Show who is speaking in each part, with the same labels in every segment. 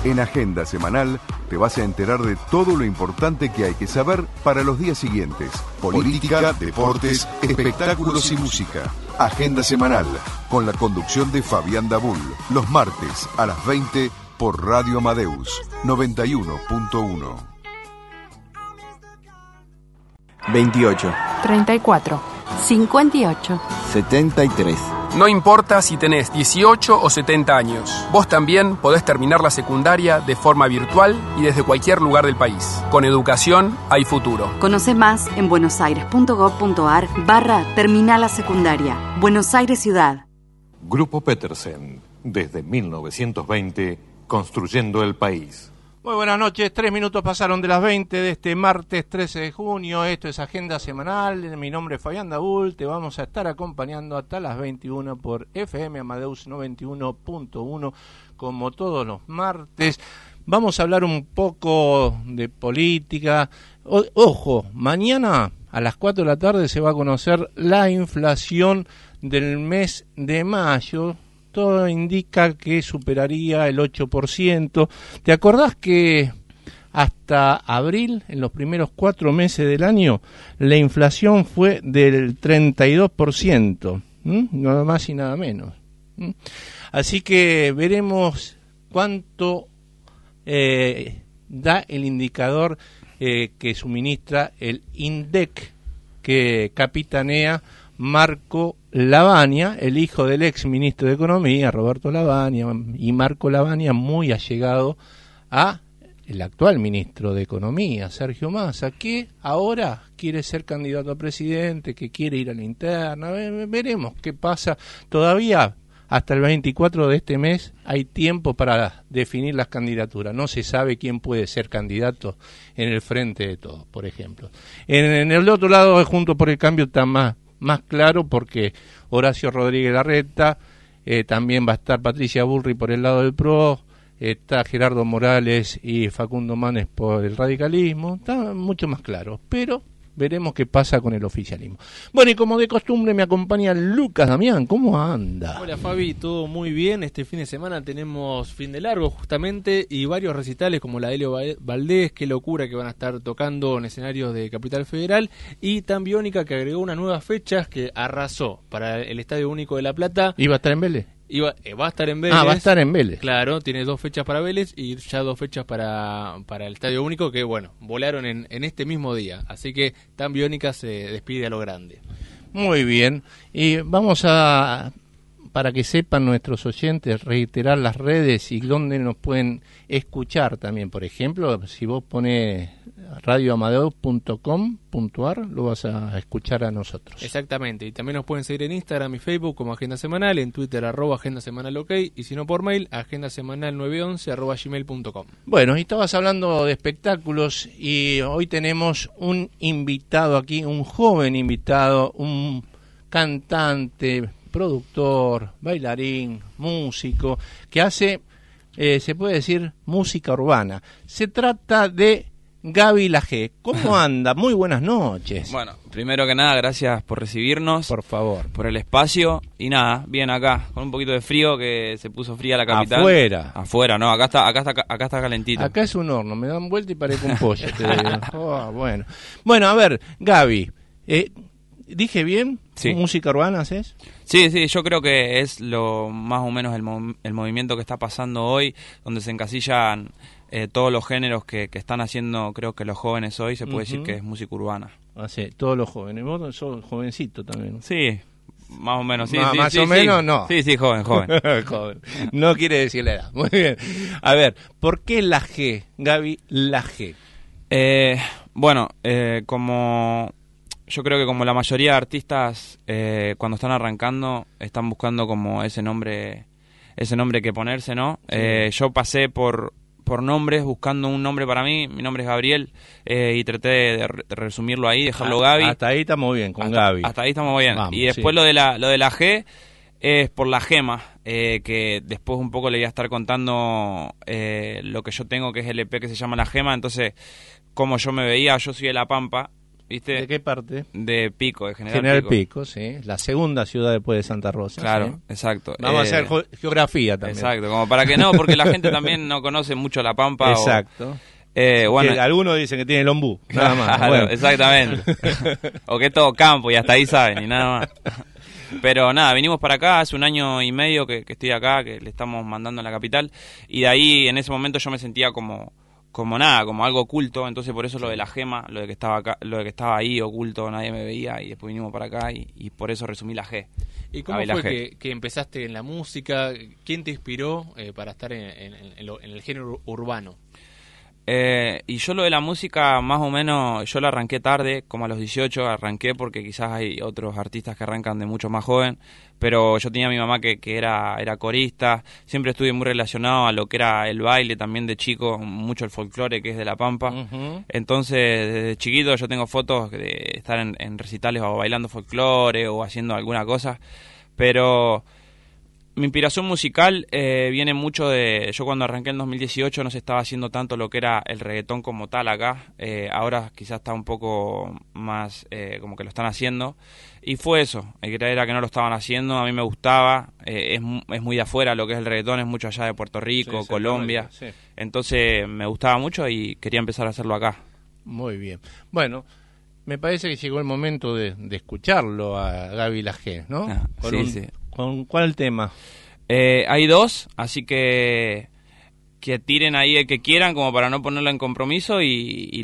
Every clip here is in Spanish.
Speaker 1: En Agenda Semanal te vas a enterar de todo lo importante que hay que saber para los días siguientes. Política, deportes, espectáculos y música. Agenda Semanal, con la conducción de Fabián Dabul, los martes a las 20 por Radio Amadeus 91.1.
Speaker 2: 28,
Speaker 3: 34, 58,
Speaker 2: 73.
Speaker 4: No importa si tenés 18 o 70 años, vos también podés terminar la secundaria de forma virtual y desde cualquier lugar del país. Con educación hay futuro.
Speaker 5: Conoce más en buenosaires.gov.ar/terminal la secundaria. Buenos Aires Ciudad.
Speaker 6: Grupo Petersen, desde 1920, construyendo el país.
Speaker 7: Muy buenas noches, 3 minutos pasaron de las 20 de este martes 13 de junio, esto es Agenda Semanal, mi nombre es Fabián Dabul, te vamos a estar acompañando hasta las 21 por FM Amadeus 91.1, como todos los martes. Vamos a hablar un poco de política. Ojo, mañana a las 4 de la tarde se va a conocer la inflación del mes de mayo. Todo indica que superaría el 8%. ¿Te acordás que hasta abril, en los primeros 4 meses del año, la inflación fue del 32%? Nada más y nada menos. Así que veremos cuánto da el indicador que suministra el INDEC, que capitanea Marco Lavagna, el hijo del ex ministro de Economía, Roberto Lavagna, y Marco Lavagna muy allegado a el actual ministro de Economía, Sergio Massa, que ahora quiere ser candidato a presidente, que quiere ir a la interna. Veremos qué pasa. Todavía hasta el 24 de este mes hay tiempo para definir las candidaturas. No se sabe quién puede ser candidato en el Frente de Todos, por ejemplo. En el otro lado, Juntos por el Cambio, está más claro, porque Horacio Rodríguez Larreta, también va a estar Patricia Bullrich por el lado del PRO, está Gerardo Morales y Facundo Manes por el radicalismo, está mucho más claro, pero veremos qué pasa con el oficialismo. Bueno, y como de costumbre me acompaña Lucas Damián. ¿Cómo anda?
Speaker 8: Hola Fabi, todo muy bien. Este fin de semana tenemos fin de largo justamente y varios recitales como la de Elio Valdés, qué locura que van a estar tocando en escenarios de Capital Federal, y tan Biónica, que agregó unas nuevas fechas que arrasó para el Estadio Único de La Plata.
Speaker 7: ¿Iba a estar en Vélez?
Speaker 8: Va a estar en Vélez.
Speaker 7: Va a estar en Vélez.
Speaker 8: Claro, tiene 2 fechas para Vélez y ya 2 fechas para el Estadio Único, que bueno, volaron en este mismo día. Así que Tan Biónica se despide a lo grande.
Speaker 7: Muy bien. Y vamos a, para que sepan nuestros oyentes, reiterar las redes y dónde nos pueden escuchar también. Por ejemplo, si vos pones radioamadeus.com.ar, lo vas a escuchar a nosotros.
Speaker 8: Exactamente, y también nos pueden seguir en Instagram y Facebook como Agenda Semanal, en Twitter @Agenda Semanal OK, y si no por mail, agendasemanal911@gmail.com.
Speaker 7: Bueno, y estabas hablando de espectáculos y hoy tenemos un invitado aquí, un joven invitado, un cantante, productor, bailarín, músico, que hace, se puede decir, música urbana. Se trata de Gaby Lajé. ¿Cómo anda? Muy buenas noches.
Speaker 9: Bueno, primero que nada, gracias por recibirnos.
Speaker 7: Por favor.
Speaker 9: Por el espacio. Y nada, bien acá, con un poquito de frío, que se puso fría la capital. Afuera, no, acá está calentito.
Speaker 7: Acá es un horno, me dan vuelta y parezco un pollo, te digo. Bueno, a ver, Gaby, ¿dije bien?
Speaker 9: Sí.
Speaker 7: ¿Música urbana haces?
Speaker 9: Sí, yo creo que es lo más o menos el movimiento que está pasando hoy, donde se encasillan todos los géneros que están haciendo, creo que los jóvenes hoy, se puede decir que es música urbana.
Speaker 7: Sí, todos los jóvenes. Vos sos jovencito también.
Speaker 9: Sí, más o menos. Sí,
Speaker 7: más o menos, no.
Speaker 9: Sí, joven.
Speaker 7: Joven. No quiere decir la edad. Muy bien. A ver, ¿por qué Lajé, Gaby Lajé?
Speaker 9: Bueno, como yo creo que como la mayoría de artistas, cuando están arrancando, están buscando como ese nombre que ponerse, ¿no? Sí. Yo pasé por nombres, buscando un nombre para mí. Mi nombre es Gabriel, y traté de resumirlo ahí, dejarlo Gaby.
Speaker 7: Hasta ahí estamos bien, con Gaby.
Speaker 9: Hasta ahí estamos bien.
Speaker 7: Vamos,
Speaker 9: y después lo de la G es por la gema, que después un poco le voy a estar contando lo que yo tengo, que es el EP que se llama La Gema. Entonces, como yo me veía, yo soy de La Pampa, ¿viste?
Speaker 7: ¿De qué parte?
Speaker 9: De Pico, de
Speaker 7: General Pico, sí. La segunda ciudad después de Santa Rosa.
Speaker 9: Claro,
Speaker 7: ¿sí?
Speaker 9: exacto.
Speaker 7: Vamos a hacer geografía también.
Speaker 9: Exacto, como para que no, porque la gente también no conoce mucho La Pampa.
Speaker 7: Exacto.
Speaker 9: Bueno,
Speaker 7: que algunos dicen que tiene el ombú, nada más.
Speaker 9: Claro,
Speaker 7: bueno.
Speaker 9: exactamente. O que es todo campo y hasta ahí saben, y nada más. Pero nada, vinimos para acá, hace 1 año y medio que estoy acá, que le estamos mandando en la capital, y de ahí en ese momento yo me sentía como algo oculto, entonces por eso lo de la gema, lo de que estaba acá, lo de que estaba ahí oculto, nadie me veía, y después vinimos para acá y por eso resumí la G.
Speaker 8: ¿Y cómo fue que empezaste en la música? ¿Quién te inspiró para estar en el género urbano?
Speaker 9: Y yo lo de la música más o menos, yo la arranqué tarde, como a los 18 arranqué, porque quizás hay otros artistas que arrancan de mucho más joven, pero yo tenía a mi mamá que era corista, siempre estuve muy relacionado a lo que era el baile también de chico, mucho el folclore que es de La Pampa. Entonces desde chiquito yo tengo fotos de estar en recitales o bailando folclore o haciendo alguna cosa, pero mi inspiración musical viene mucho de... Yo cuando arranqué en 2018 no se estaba haciendo tanto lo que era el reggaetón como tal acá. Ahora quizás está un poco más como que lo están haciendo. Y fue eso, era que no lo estaban haciendo, a mí me gustaba. Es muy de afuera lo que es el reggaetón, es mucho allá de Puerto Rico, sí, Colombia. Sí. Entonces me gustaba mucho y quería empezar a hacerlo acá.
Speaker 7: Muy bien. Bueno, me parece que llegó el momento de escucharlo a Gaby Laje, ¿no?
Speaker 9: Sí.
Speaker 7: ¿Con cuál tema?
Speaker 9: Hay 2, así que tiren ahí el que quieran como para no ponerlo en compromiso y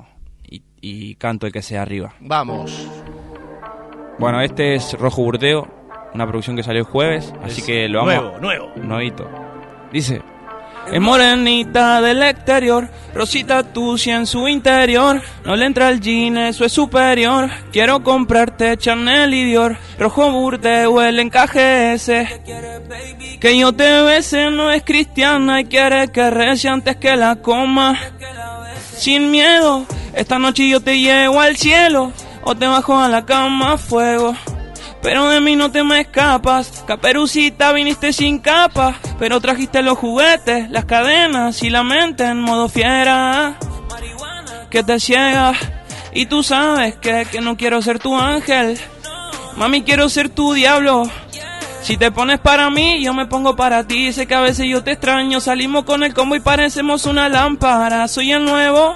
Speaker 9: canto el que sea arriba.
Speaker 7: Vamos.
Speaker 9: Bueno, este es Rojo Burdeo, una producción que salió el jueves, así que lo vamos... Nuevito. Dice... Es morenita del exterior, rosita tucia en su interior. No le entra el jean, eso es superior. Quiero comprarte Chanel y Dior. Rojo Burdeo, el encaje ese. Que yo te bese, no es cristiana y quiere que rece antes que la coma. Sin miedo, esta noche yo te llevo al cielo o te bajo a la cama a fuego. Pero de mí no te me escapas, Caperucita viniste sin capa, pero trajiste los juguetes, las cadenas y la mente en modo fiera, que te ciega, y tú sabes que no quiero ser tu ángel, mami quiero ser tu diablo, si te pones para mí yo me pongo para ti, sé que a veces yo te extraño, salimos con el combo y parecemos una lámpara, soy el nuevo,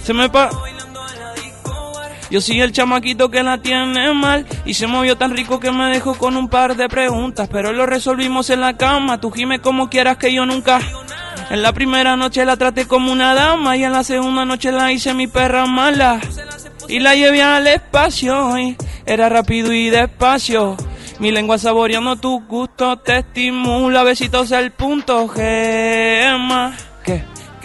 Speaker 9: yo soy el chamaquito que la tiene mal y se movió tan rico que me dejó con un par de preguntas, pero lo resolvimos en la cama, tú gime como quieras que yo nunca. En la primera noche la traté como una dama y en la segunda noche la hice mi perra mala y la llevé al espacio y era rápido y despacio. Mi lengua saboreando tu gusto te estimula, besitos el punto G. ¿Qué?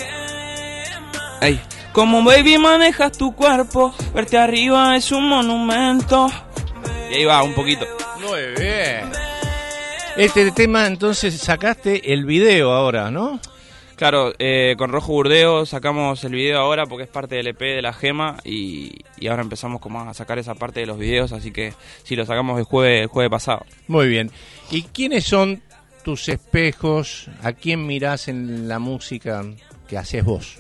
Speaker 9: Ey. Como baby manejas tu cuerpo, verte arriba es un monumento. Y ahí va, un poquito.
Speaker 7: Muy bien. Este tema, entonces, sacaste el video ahora, ¿no?
Speaker 9: Claro, con Rojo Burdeo sacamos el video ahora porque es parte del EP de La Gema y ahora empezamos como a sacar esa parte de los videos, así que sí, lo sacamos el jueves pasado.
Speaker 7: Muy bien. ¿Y quiénes son tus espejos? ¿A quién mirás en la música que haces vos?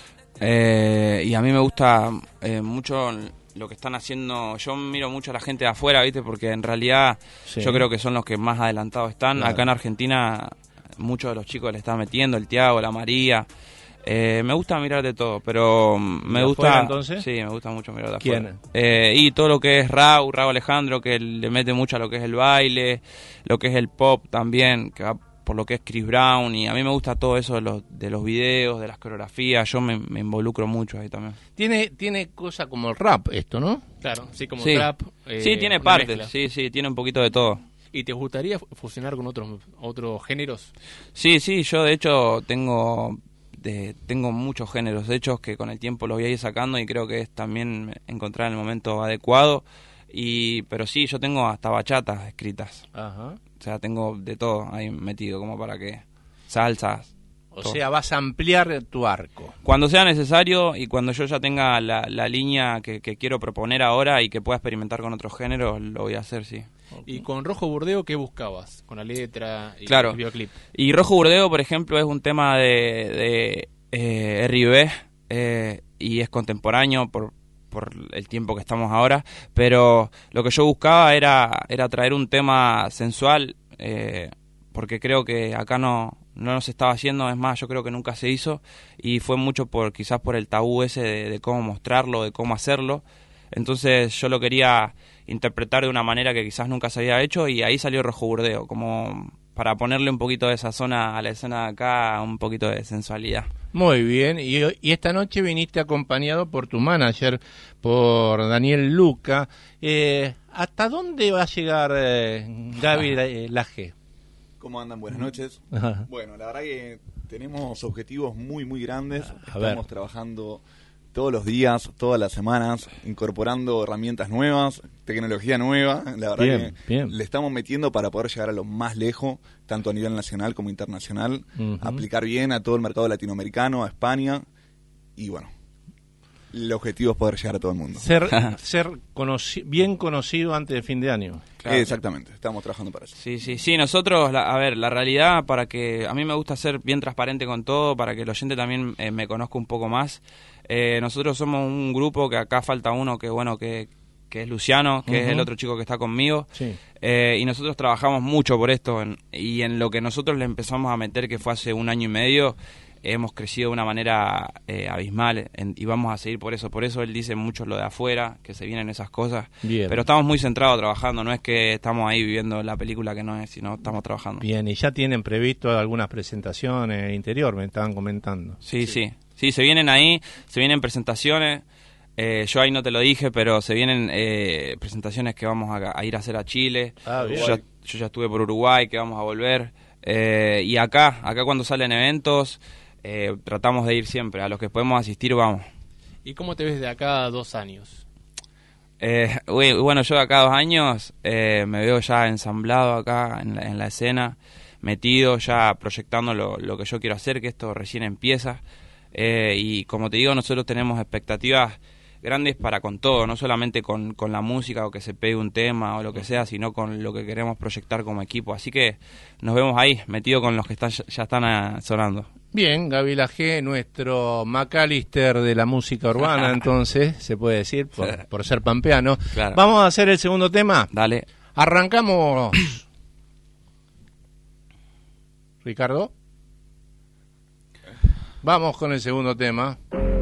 Speaker 9: Y a mí me gusta mucho lo que están haciendo. Yo miro mucho a la gente de afuera, ¿viste? Porque en realidad yo creo que son los que más adelantados están. Claro. Acá en Argentina muchos de los chicos le están metiendo, el Tiago, la María. Me gusta mirar de todo, pero me gusta...
Speaker 7: ¿Afuera, entonces?
Speaker 9: Sí, me gusta mucho mirar de afuera. ¿Quién? Y todo lo que es Raúl Alejandro, que le mete mucho a lo que es el baile, lo que es el pop también, que va por lo que es Chris Brown, y a mí me gusta todo eso de los videos, de las coreografías, yo me involucro mucho ahí también.
Speaker 7: Tiene cosa como el rap esto, ¿no?
Speaker 8: Claro, sí, como rap.
Speaker 9: Sí, tiene partes, sí, tiene un poquito de todo.
Speaker 8: ¿Y te gustaría fusionar con otros géneros?
Speaker 9: Sí, yo de hecho tengo muchos géneros, de hecho que con el tiempo los voy a ir sacando y creo que es también encontrar el momento adecuado, pero sí, yo tengo hasta bachatas escritas. Ajá. O sea, tengo de todo ahí metido, como para que... Salsas.
Speaker 7: O sea, vas a ampliar tu arco.
Speaker 9: Cuando sea necesario y cuando yo ya tenga la línea que quiero proponer ahora y que pueda experimentar con otros géneros, lo voy a hacer, sí.
Speaker 8: ¿Y con Rojo Burdeo qué buscabas? Con la letra y
Speaker 9: claro.
Speaker 8: El videoclip.
Speaker 9: Y Rojo Burdeo, por ejemplo, es un tema de R&B y es contemporáneo por el tiempo que estamos ahora, pero lo que yo buscaba era traer un tema sensual, porque creo que acá no nos estaba haciendo, es más, yo creo que nunca se hizo, y fue mucho quizás por el tabú ese de cómo mostrarlo, de cómo hacerlo. Entonces yo lo quería interpretar de una manera que quizás nunca se había hecho, y ahí salió Rojo Burdeo, como para ponerle un poquito de sazón a la escena de acá, un poquito de sensualidad.
Speaker 7: Muy bien, y esta noche viniste acompañado por tu manager, por Daniel Luca. ¿Hasta dónde va a llegar Gaby Laje?
Speaker 10: ¿Cómo andan? Buenas noches.
Speaker 7: Ajá.
Speaker 10: Bueno, la verdad que tenemos objetivos muy, muy grandes.
Speaker 7: A ver.
Speaker 10: Estamos trabajando todos los días, todas las semanas, incorporando herramientas nuevas, tecnología nueva. La verdad
Speaker 7: Bien,
Speaker 10: que
Speaker 7: bien.
Speaker 10: le estamos metiendo para poder llegar a lo más lejos, tanto a nivel nacional como internacional, aplicar bien a todo el mercado latinoamericano, a España, y bueno, el objetivo es poder llegar a todo el mundo.
Speaker 7: Ser bien conocido antes de fin de año.
Speaker 9: Claro.
Speaker 10: Exactamente, estamos trabajando para eso.
Speaker 9: Sí, nosotros, la realidad, para que a mí me gusta ser bien transparente con todo, para que el oyente también me conozca un poco más. Nosotros somos un grupo que acá falta uno que es Luciano, que es el otro chico que está conmigo.
Speaker 7: Sí.
Speaker 9: Y nosotros trabajamos mucho por esto, y en lo que nosotros le empezamos a meter, que fue hace 1 año y medio, hemos crecido de una manera abismal, y vamos a seguir por eso. Por eso él dice mucho lo de afuera, que se vienen esas cosas.
Speaker 7: Bien.
Speaker 9: Pero estamos muy centrados trabajando, no es que estamos ahí viviendo la película que no es, sino estamos trabajando.
Speaker 7: Bien, y ya tienen previsto algunas presentaciones en el interior, me estaban comentando.
Speaker 9: Sí, se vienen ahí, se vienen presentaciones. Yo ahí no te lo dije, pero se vienen presentaciones que vamos a ir a hacer a Chile.
Speaker 7: Bien.
Speaker 9: Yo ya estuve por Uruguay, que vamos a volver. Y acá cuando salen eventos, tratamos de ir siempre. A los que podemos asistir, vamos.
Speaker 8: ¿Y cómo te ves de acá a 2 años?
Speaker 9: Bueno, yo de acá a 2 años me veo ya ensamblado acá en la escena, metido, ya proyectando lo que yo quiero hacer, que esto recién empieza. Y como te digo, nosotros tenemos expectativas grandes para con todo, no solamente con la música o que se pegue un tema o lo que sea, sino con lo que queremos proyectar como equipo. Así que nos vemos ahí, metidos con los que ya están sonando.
Speaker 7: Bien, Gaby Laje, nuestro McAllister de la música urbana, entonces, se puede decir, por ser pampeano.
Speaker 9: Claro.
Speaker 7: Vamos a hacer el segundo tema.
Speaker 9: Dale.
Speaker 7: Arrancamos. Ricardo. Vamos con el segundo tema.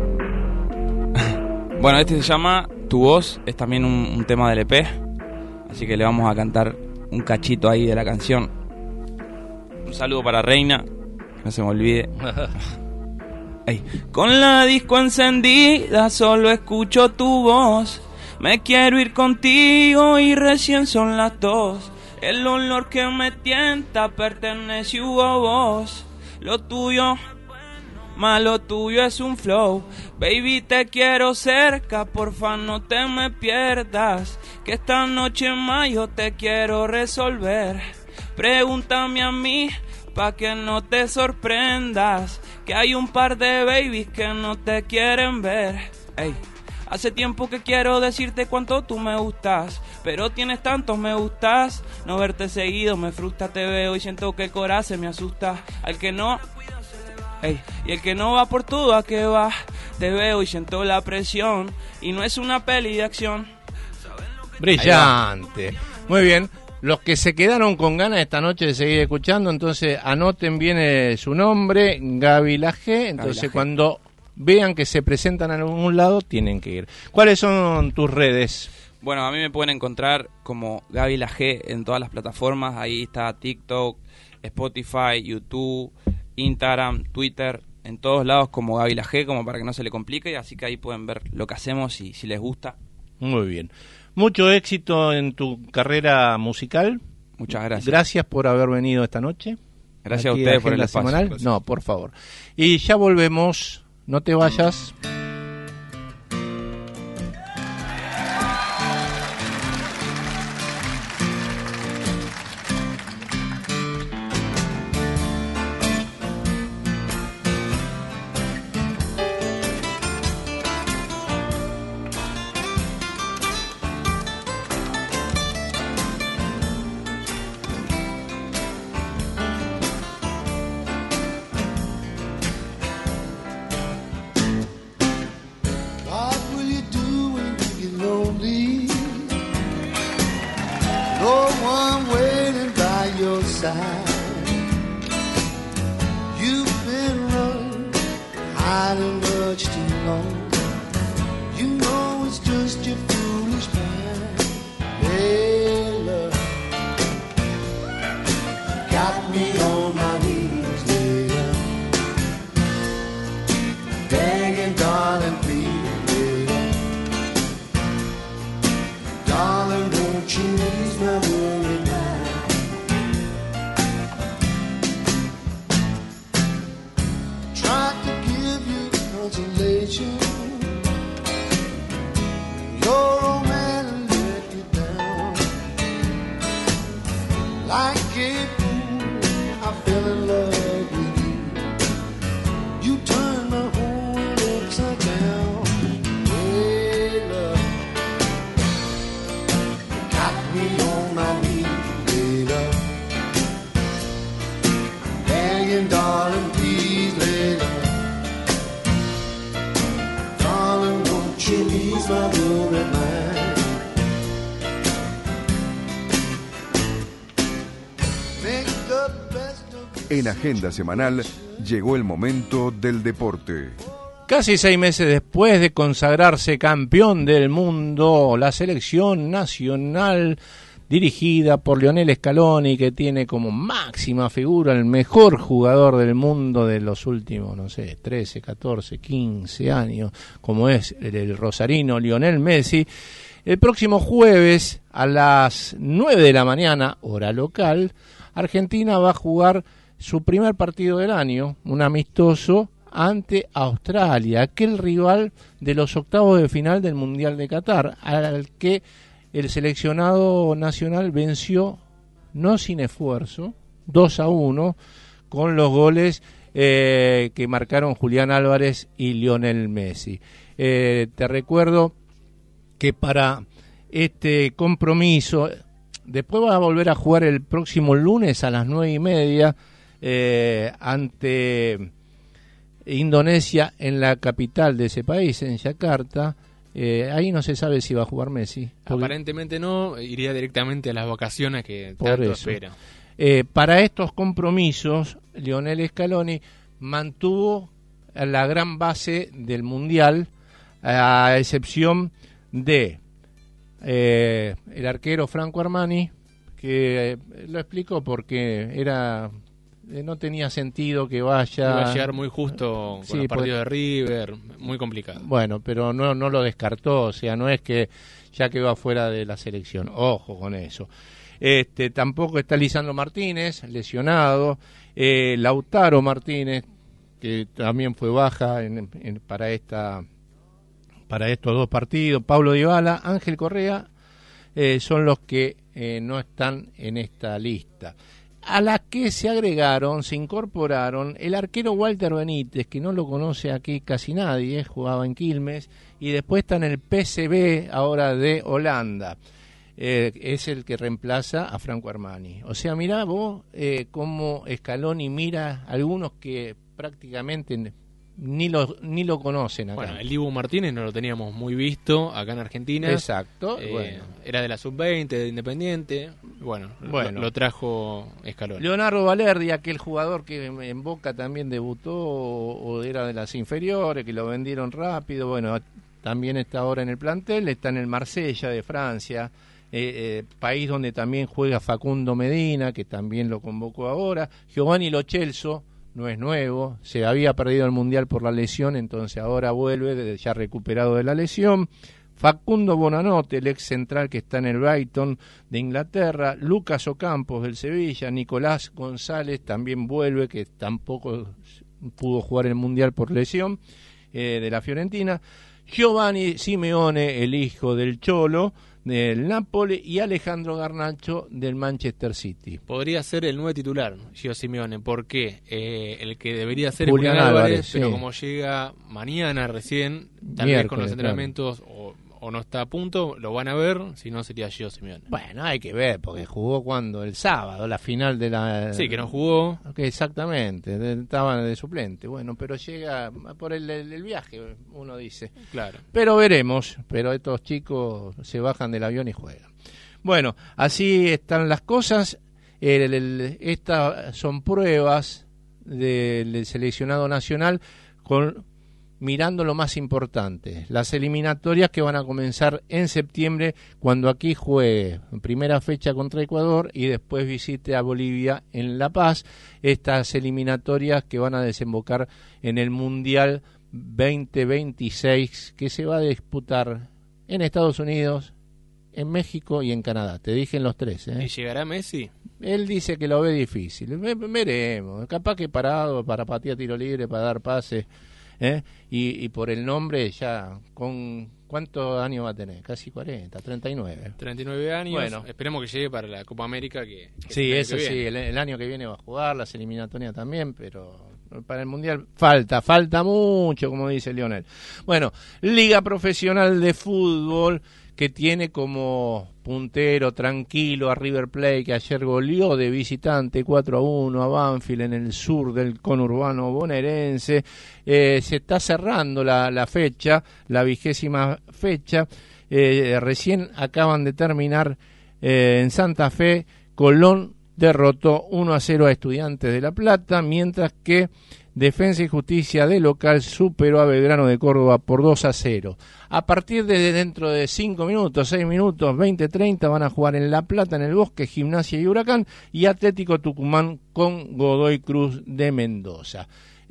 Speaker 9: Bueno, este se llama Tu Voz, es también un tema del EP, así que le vamos a cantar un cachito ahí de la canción. Un saludo para Reina, que no se me olvide. Ey. Con la disco encendida solo escucho tu voz, me quiero ir contigo y recién son las 2. El olor que me tienta pertenece a vos, lo tuyo... Malo tuyo es un flow, baby te quiero cerca, porfa no te me pierdas, que esta noche más yo te quiero resolver. Pregúntame a mí, pa' que no te sorprendas, que hay un par de babies que no te quieren ver. Ey. Hace tiempo que quiero decirte cuánto tú me gustas, pero tienes tantos me gustas, no verte seguido me frustra, te veo y siento que el corazón me asusta, al que no... Ey, y el que no va por todo, ¿a qué va? Te veo y siento la presión, y no es una peli de acción.
Speaker 7: Brillante. Muy bien. Los que se quedaron con ganas esta noche de seguir escuchando, entonces anoten bien su nombre, Gaby Laje. Entonces
Speaker 9: Laje.
Speaker 7: Cuando vean que se presentan en algún lado, tienen que ir. ¿Cuáles son tus redes?
Speaker 9: Bueno, a mí me pueden encontrar como Gaby Laje en todas las plataformas. Ahí está TikTok, Spotify, YouTube, Instagram, Twitter, en todos lados como Gaby Laje, como para que no se le complique, así que ahí pueden ver lo que hacemos y si les gusta.
Speaker 7: Muy bien. Mucho éxito en tu carrera musical.
Speaker 9: Muchas gracias.
Speaker 7: Gracias por haber venido esta noche.
Speaker 9: Gracias
Speaker 7: Aquí
Speaker 9: a ustedes por el
Speaker 7: Agenda
Speaker 9: espacio.
Speaker 7: Semanal.
Speaker 9: Gracias.
Speaker 7: No, por favor. Y ya volvemos. No te vayas.
Speaker 11: side. You've been running, hiding much too long. You know it's just your foolish mind. Hey, love, got me on my knees, later, begging, darling, please, later, darling, won't you ease my worried mind? Tried to give you consolation. Your old man let you down. Like a fool, I fell in love with you. You turned my whole world upside down. Hey, love, got me on my knees, hey, love, begging, darling, please, lay love, darling, won't you ease my worried mind? Make the best of
Speaker 1: En Agenda Semanal llegó el momento del deporte.
Speaker 7: Casi 6 meses después de consagrarse campeón del mundo, la selección nacional dirigida por Lionel Scaloni, que tiene como máxima figura el mejor jugador del mundo de los últimos, 13, 14, 15 años, como es el rosarino Lionel Messi, el próximo jueves a las 9 de la mañana, hora local, Argentina va a jugar su primer partido del año, un amistoso ante Australia, aquel rival de los octavos de final del Mundial de Qatar, al que el seleccionado nacional venció, no sin esfuerzo, 2-1, con los goles que marcaron Julián Álvarez y Lionel Messi. Te recuerdo que para este compromiso, después va a volver a jugar el próximo lunes a las 9:30 ante Indonesia en la capital de ese país, en Yakarta. Ahí no se sabe si va a jugar Messi.
Speaker 8: Aparentemente no, iría directamente a las vacaciones que
Speaker 7: por
Speaker 8: tanto
Speaker 7: eso
Speaker 8: espera.
Speaker 7: Para estos compromisos, Lionel Scaloni mantuvo la gran base del Mundial, a excepción de el arquero Franco Armani, que lo explicó porque no tenía sentido que vaya.
Speaker 8: Iba a llegar muy justo con el partido de River, muy complicado.
Speaker 7: Bueno, pero no lo descartó, o sea, no es que ya quedó afuera de la selección, ojo con eso. Tampoco está Lisandro Martínez, lesionado, Lautaro Martínez, que también fue baja para estos dos partidos, Pablo Dybala, Ángel Correa, son los que no están en esta lista. A las que se incorporaron el arquero Walter Benítez, que no lo conoce aquí casi nadie, jugaba en Quilmes, y después está en el PSV ahora de Holanda. Es el que reemplaza a Franco Armani. O sea, mirá vos cómo Scaloni mira a algunos que prácticamente ni lo conocen acá.
Speaker 8: Bueno, el Dibu Martínez no lo teníamos muy visto acá en Argentina.
Speaker 7: Exacto.
Speaker 8: Era de la Sub-20, de Independiente. Bueno. Lo trajo Scaloni.
Speaker 7: Leonardo Valerdi, aquel jugador que en Boca también debutó o era de las inferiores, que lo vendieron rápido. Bueno, también está ahora en el plantel, está en el Marsella de Francia, país donde también juega Facundo Medina, que también lo convocó ahora. Giovanni Lo Celso, no es nuevo, se había perdido el Mundial por la lesión, entonces ahora vuelve, ya recuperado de la lesión. Facundo Bonanote, el ex central que está en el Brighton de Inglaterra. Lucas Ocampos del Sevilla. Nicolás González también vuelve, que tampoco pudo jugar el Mundial por lesión, de la Fiorentina. Giovanni Simeone, el hijo del Cholo, del Napoli, y Alejandro Garnacho del Manchester City.
Speaker 8: Podría ser el nuevo titular, Gio Simeone, porque el que debería ser Julián Álvarez, pero como llega mañana recién, tal vez con los entrenamientos o no está a punto, lo van a ver, si no sería Gio Simeone.
Speaker 7: Bueno, hay que ver, porque jugó el sábado, la final de la...
Speaker 8: Sí, que no jugó.
Speaker 7: Exactamente, estaba de suplente, bueno, pero llega por el viaje, uno dice.
Speaker 8: Claro.
Speaker 7: Pero veremos, pero estos chicos se bajan del avión y juegan. Bueno, así están las cosas. Estas son pruebas del seleccionado nacional mirando lo más importante, las eliminatorias que van a comenzar en septiembre, cuando aquí juegue primera fecha contra Ecuador y después visite a Bolivia en La Paz. Estas eliminatorias que van a desembocar en el Mundial 2026, que se va a disputar en Estados Unidos, en México y en Canadá. Te dije en los tres, ¿eh?
Speaker 8: ¿Y llegará Messi?
Speaker 7: Él dice que lo ve difícil. Veremos. Capaz que parado para patear tiro libre, para dar pases. Y por el nombre ya, ¿cuántos años va a tener? Casi 40, 39.
Speaker 8: 39 años.
Speaker 7: Bueno,
Speaker 8: esperemos que llegue para la Copa América. Que
Speaker 7: sí, eso sí, el año que viene va a jugar, las eliminatorias también, pero para el Mundial falta mucho, como dice Lionel. Bueno, Liga Profesional de Fútbol, que tiene como puntero tranquilo a River Plate, que ayer goleó de visitante 4-1 a Banfield en el sur del conurbano bonaerense. Se está cerrando la fecha, la 20ª fecha. Recién acaban de terminar en Santa Fe. Colón derrotó 1-0 a Estudiantes de La Plata, mientras que Defensa y Justicia de local superó a Belgrano de Córdoba por 2-0. A partir de dentro de 5 minutos, 6 minutos, 20, 30 van a jugar en La Plata, en el Bosque, Gimnasia y Huracán, y Atlético Tucumán con Godoy Cruz de Mendoza.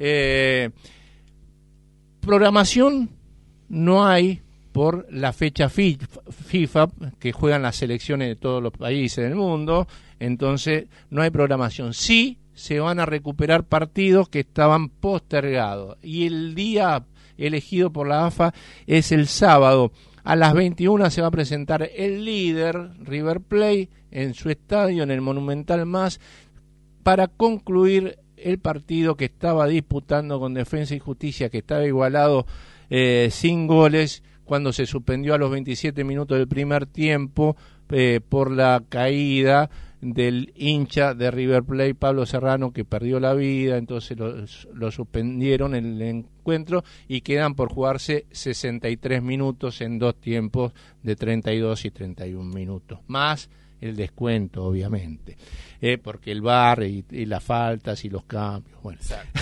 Speaker 7: Programación no hay por la fecha FIFA, que juegan las selecciones de todos los países del mundo, entonces no hay programación. Sí se van a recuperar partidos que estaban postergados, y el día elegido por la AFA es el sábado. A las 21 se va a presentar el líder River Plate en su estadio, en el Monumental Más, para concluir el partido que estaba disputando con Defensa y Justicia, que estaba igualado sin goles, cuando se suspendió a los 27 minutos del primer tiempo por la caída del hincha de River Plate, Pablo Serrano, que perdió la vida. Entonces lo suspendieron en el encuentro y quedan por jugarse 63 minutos en dos tiempos de 32 y 31 minutos, más el descuento, obviamente, porque el VAR y las faltas y los cambios, bueno.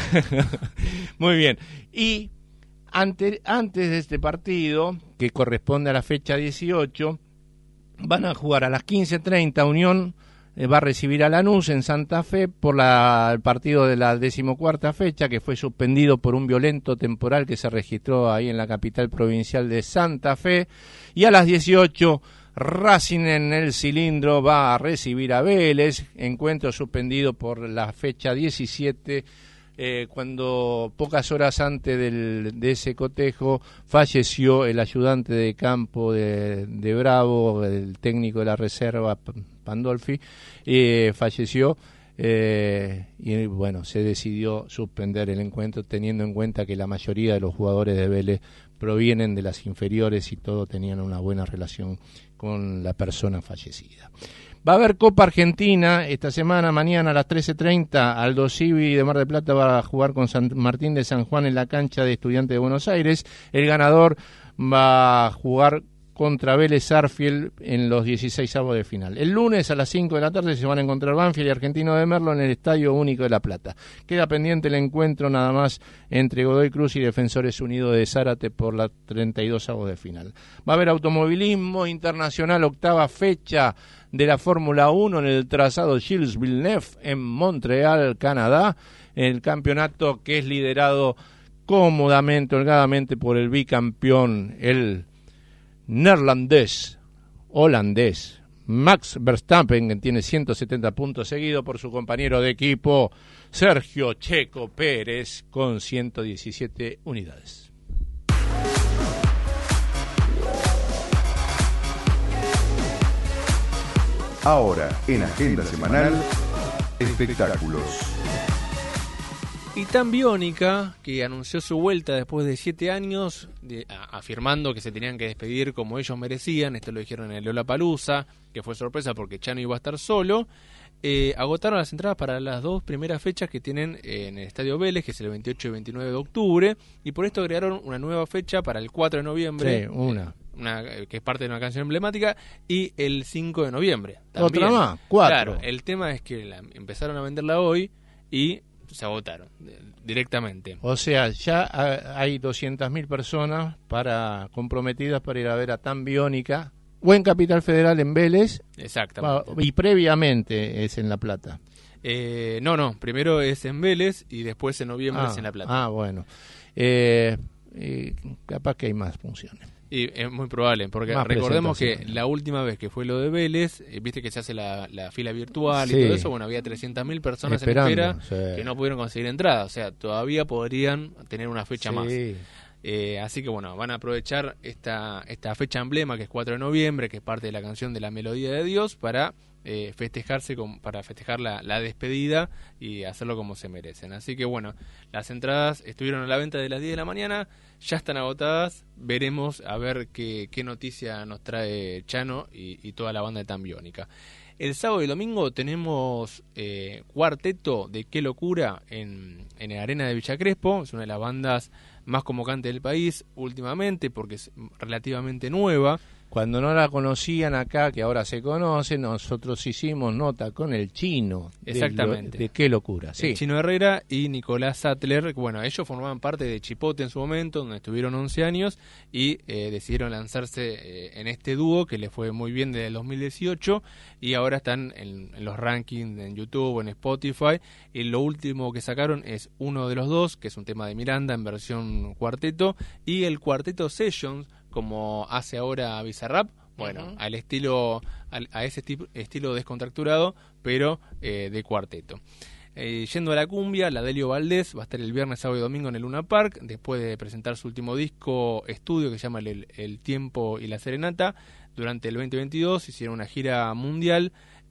Speaker 7: Muy bien. Y antes de este partido, que corresponde a la fecha 18, van a jugar a las 15:30. Unión va a recibir a Lanús en Santa Fe por el partido de la 14ª fecha, que fue suspendido por un violento temporal que se registró ahí en la capital provincial de Santa Fe. Y a las 18, Racing en el Cilindro va a recibir a Vélez, encuentro suspendido por la fecha 17, cuando pocas horas antes de ese cotejo falleció el ayudante de campo de Bravo, el técnico de la reserva, Pandolfi, falleció, y bueno, se decidió suspender el encuentro, teniendo en cuenta que la mayoría de los jugadores de Vélez provienen de las inferiores y todos tenían una buena relación con la persona fallecida. Va a haber Copa Argentina esta semana. Mañana a las 13:30, Aldo Civi de Mar del Plata va a jugar con San Martín de San Juan en la cancha de Estudiantes de Buenos Aires. El ganador va a jugar contra Vélez Sarsfield en los 16avos de final. El lunes a las 5 de la tarde se van a encontrar Banfield y Argentino de Merlo en el Estadio Único de La Plata. Queda pendiente el encuentro nada más entre Godoy Cruz y Defensores Unidos de Zárate por la 32avos de final. Va a haber automovilismo internacional, 8ª fecha de la Fórmula 1 en el trazado Gilles Villeneuve en Montreal, Canadá. El campeonato que es liderado cómodamente, holgadamente por el bicampeón, el holandés Max Verstappen, que tiene 170 puntos, seguido por su compañero de equipo Sergio Checo Pérez con 117 unidades.
Speaker 1: Ahora, en Agenda Semanal, espectáculos.
Speaker 8: Titán Biónica, que anunció su vuelta después de 7 años, afirmando que se tenían que despedir como ellos merecían. Esto lo dijeron en el Lollapalooza, que fue sorpresa porque Chano iba a estar solo. Agotaron las entradas para las 2 primeras fechas que tienen en el Estadio Vélez, que es el 28 y 29 de octubre, y por esto agregaron una nueva fecha para el 4 de noviembre.
Speaker 7: Sí, una.
Speaker 8: que es parte de una canción emblemática, y el 5 de noviembre.
Speaker 7: Otra más, 4.
Speaker 8: Claro, el tema es que empezaron a venderla hoy y se agotaron directamente.
Speaker 7: O sea, ya hay 200.000 personas comprometidas para ir a ver a Tan Biónica, o en Capital Federal, en Vélez.
Speaker 8: Exactamente.
Speaker 7: Y previamente es en La Plata.
Speaker 8: No, primero es en Vélez y después en noviembre es en La Plata.
Speaker 7: Bueno. Capaz que hay más funciones.
Speaker 8: Y es muy probable, porque
Speaker 7: Más
Speaker 8: recordemos que la última vez que fue lo de Vélez, viste que se hace la fila virtual y todo eso, bueno, había 300.000 personas
Speaker 7: esperando,
Speaker 8: en espera que no pudieron conseguir entrada, o sea, todavía podrían tener una fecha más. Así que bueno, van a aprovechar esta fecha emblema que es 4 de noviembre, que es parte de la canción de la Melodía de Dios, para para festejar la despedida y hacerlo como se merecen. Así que bueno, las entradas estuvieron a la venta de las 10 de la mañana, ya están agotadas, veremos a ver qué noticia nos trae Chano y toda la banda de Tan Biónica. El sábado y domingo tenemos cuarteto de Qué Locura en la Arena de Villa Crespo. Es una de las bandas más convocantes del país últimamente porque es relativamente nueva.
Speaker 7: Cuando no la conocían acá, que ahora se conoce, nosotros hicimos nota con el Chino.
Speaker 8: Exactamente.
Speaker 7: De Qué Locura, sí.
Speaker 8: El Chino Herrera y Nicolás Sattler. Bueno, ellos formaban parte de Chipote en su momento, donde estuvieron 11 años y decidieron lanzarse en este dúo que les fue muy bien desde el 2018 y ahora están en los rankings en YouTube o en Spotify. Y lo último que sacaron es Uno de los Dos, que es un tema de Miranda en versión cuarteto, y el Cuarteto Sessions, como hace ahora Bizarrap, bueno, al estilo, a ese estilo descontracturado, pero de cuarteto. Yendo a la cumbia, la Delio Valdés va a estar el viernes, sábado y domingo en el Luna Park, después de presentar su último disco estudio que se llama El Tiempo y la Serenata. Durante el 2022 hicieron una gira mundial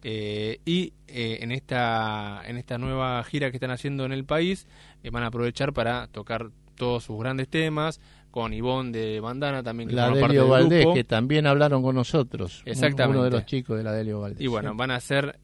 Speaker 8: y en esta nueva gira que están haciendo en el país van a aprovechar para tocar todos sus grandes temas, con Ivonne de Bandana también, que
Speaker 7: la
Speaker 8: forma parte
Speaker 7: Delio
Speaker 8: del
Speaker 7: Valdés,
Speaker 8: grupo.
Speaker 7: que también hablaron con nosotros.
Speaker 8: Exactamente.
Speaker 7: Uno de los chicos de la Delio Valdés.
Speaker 8: Y bueno, van a hacer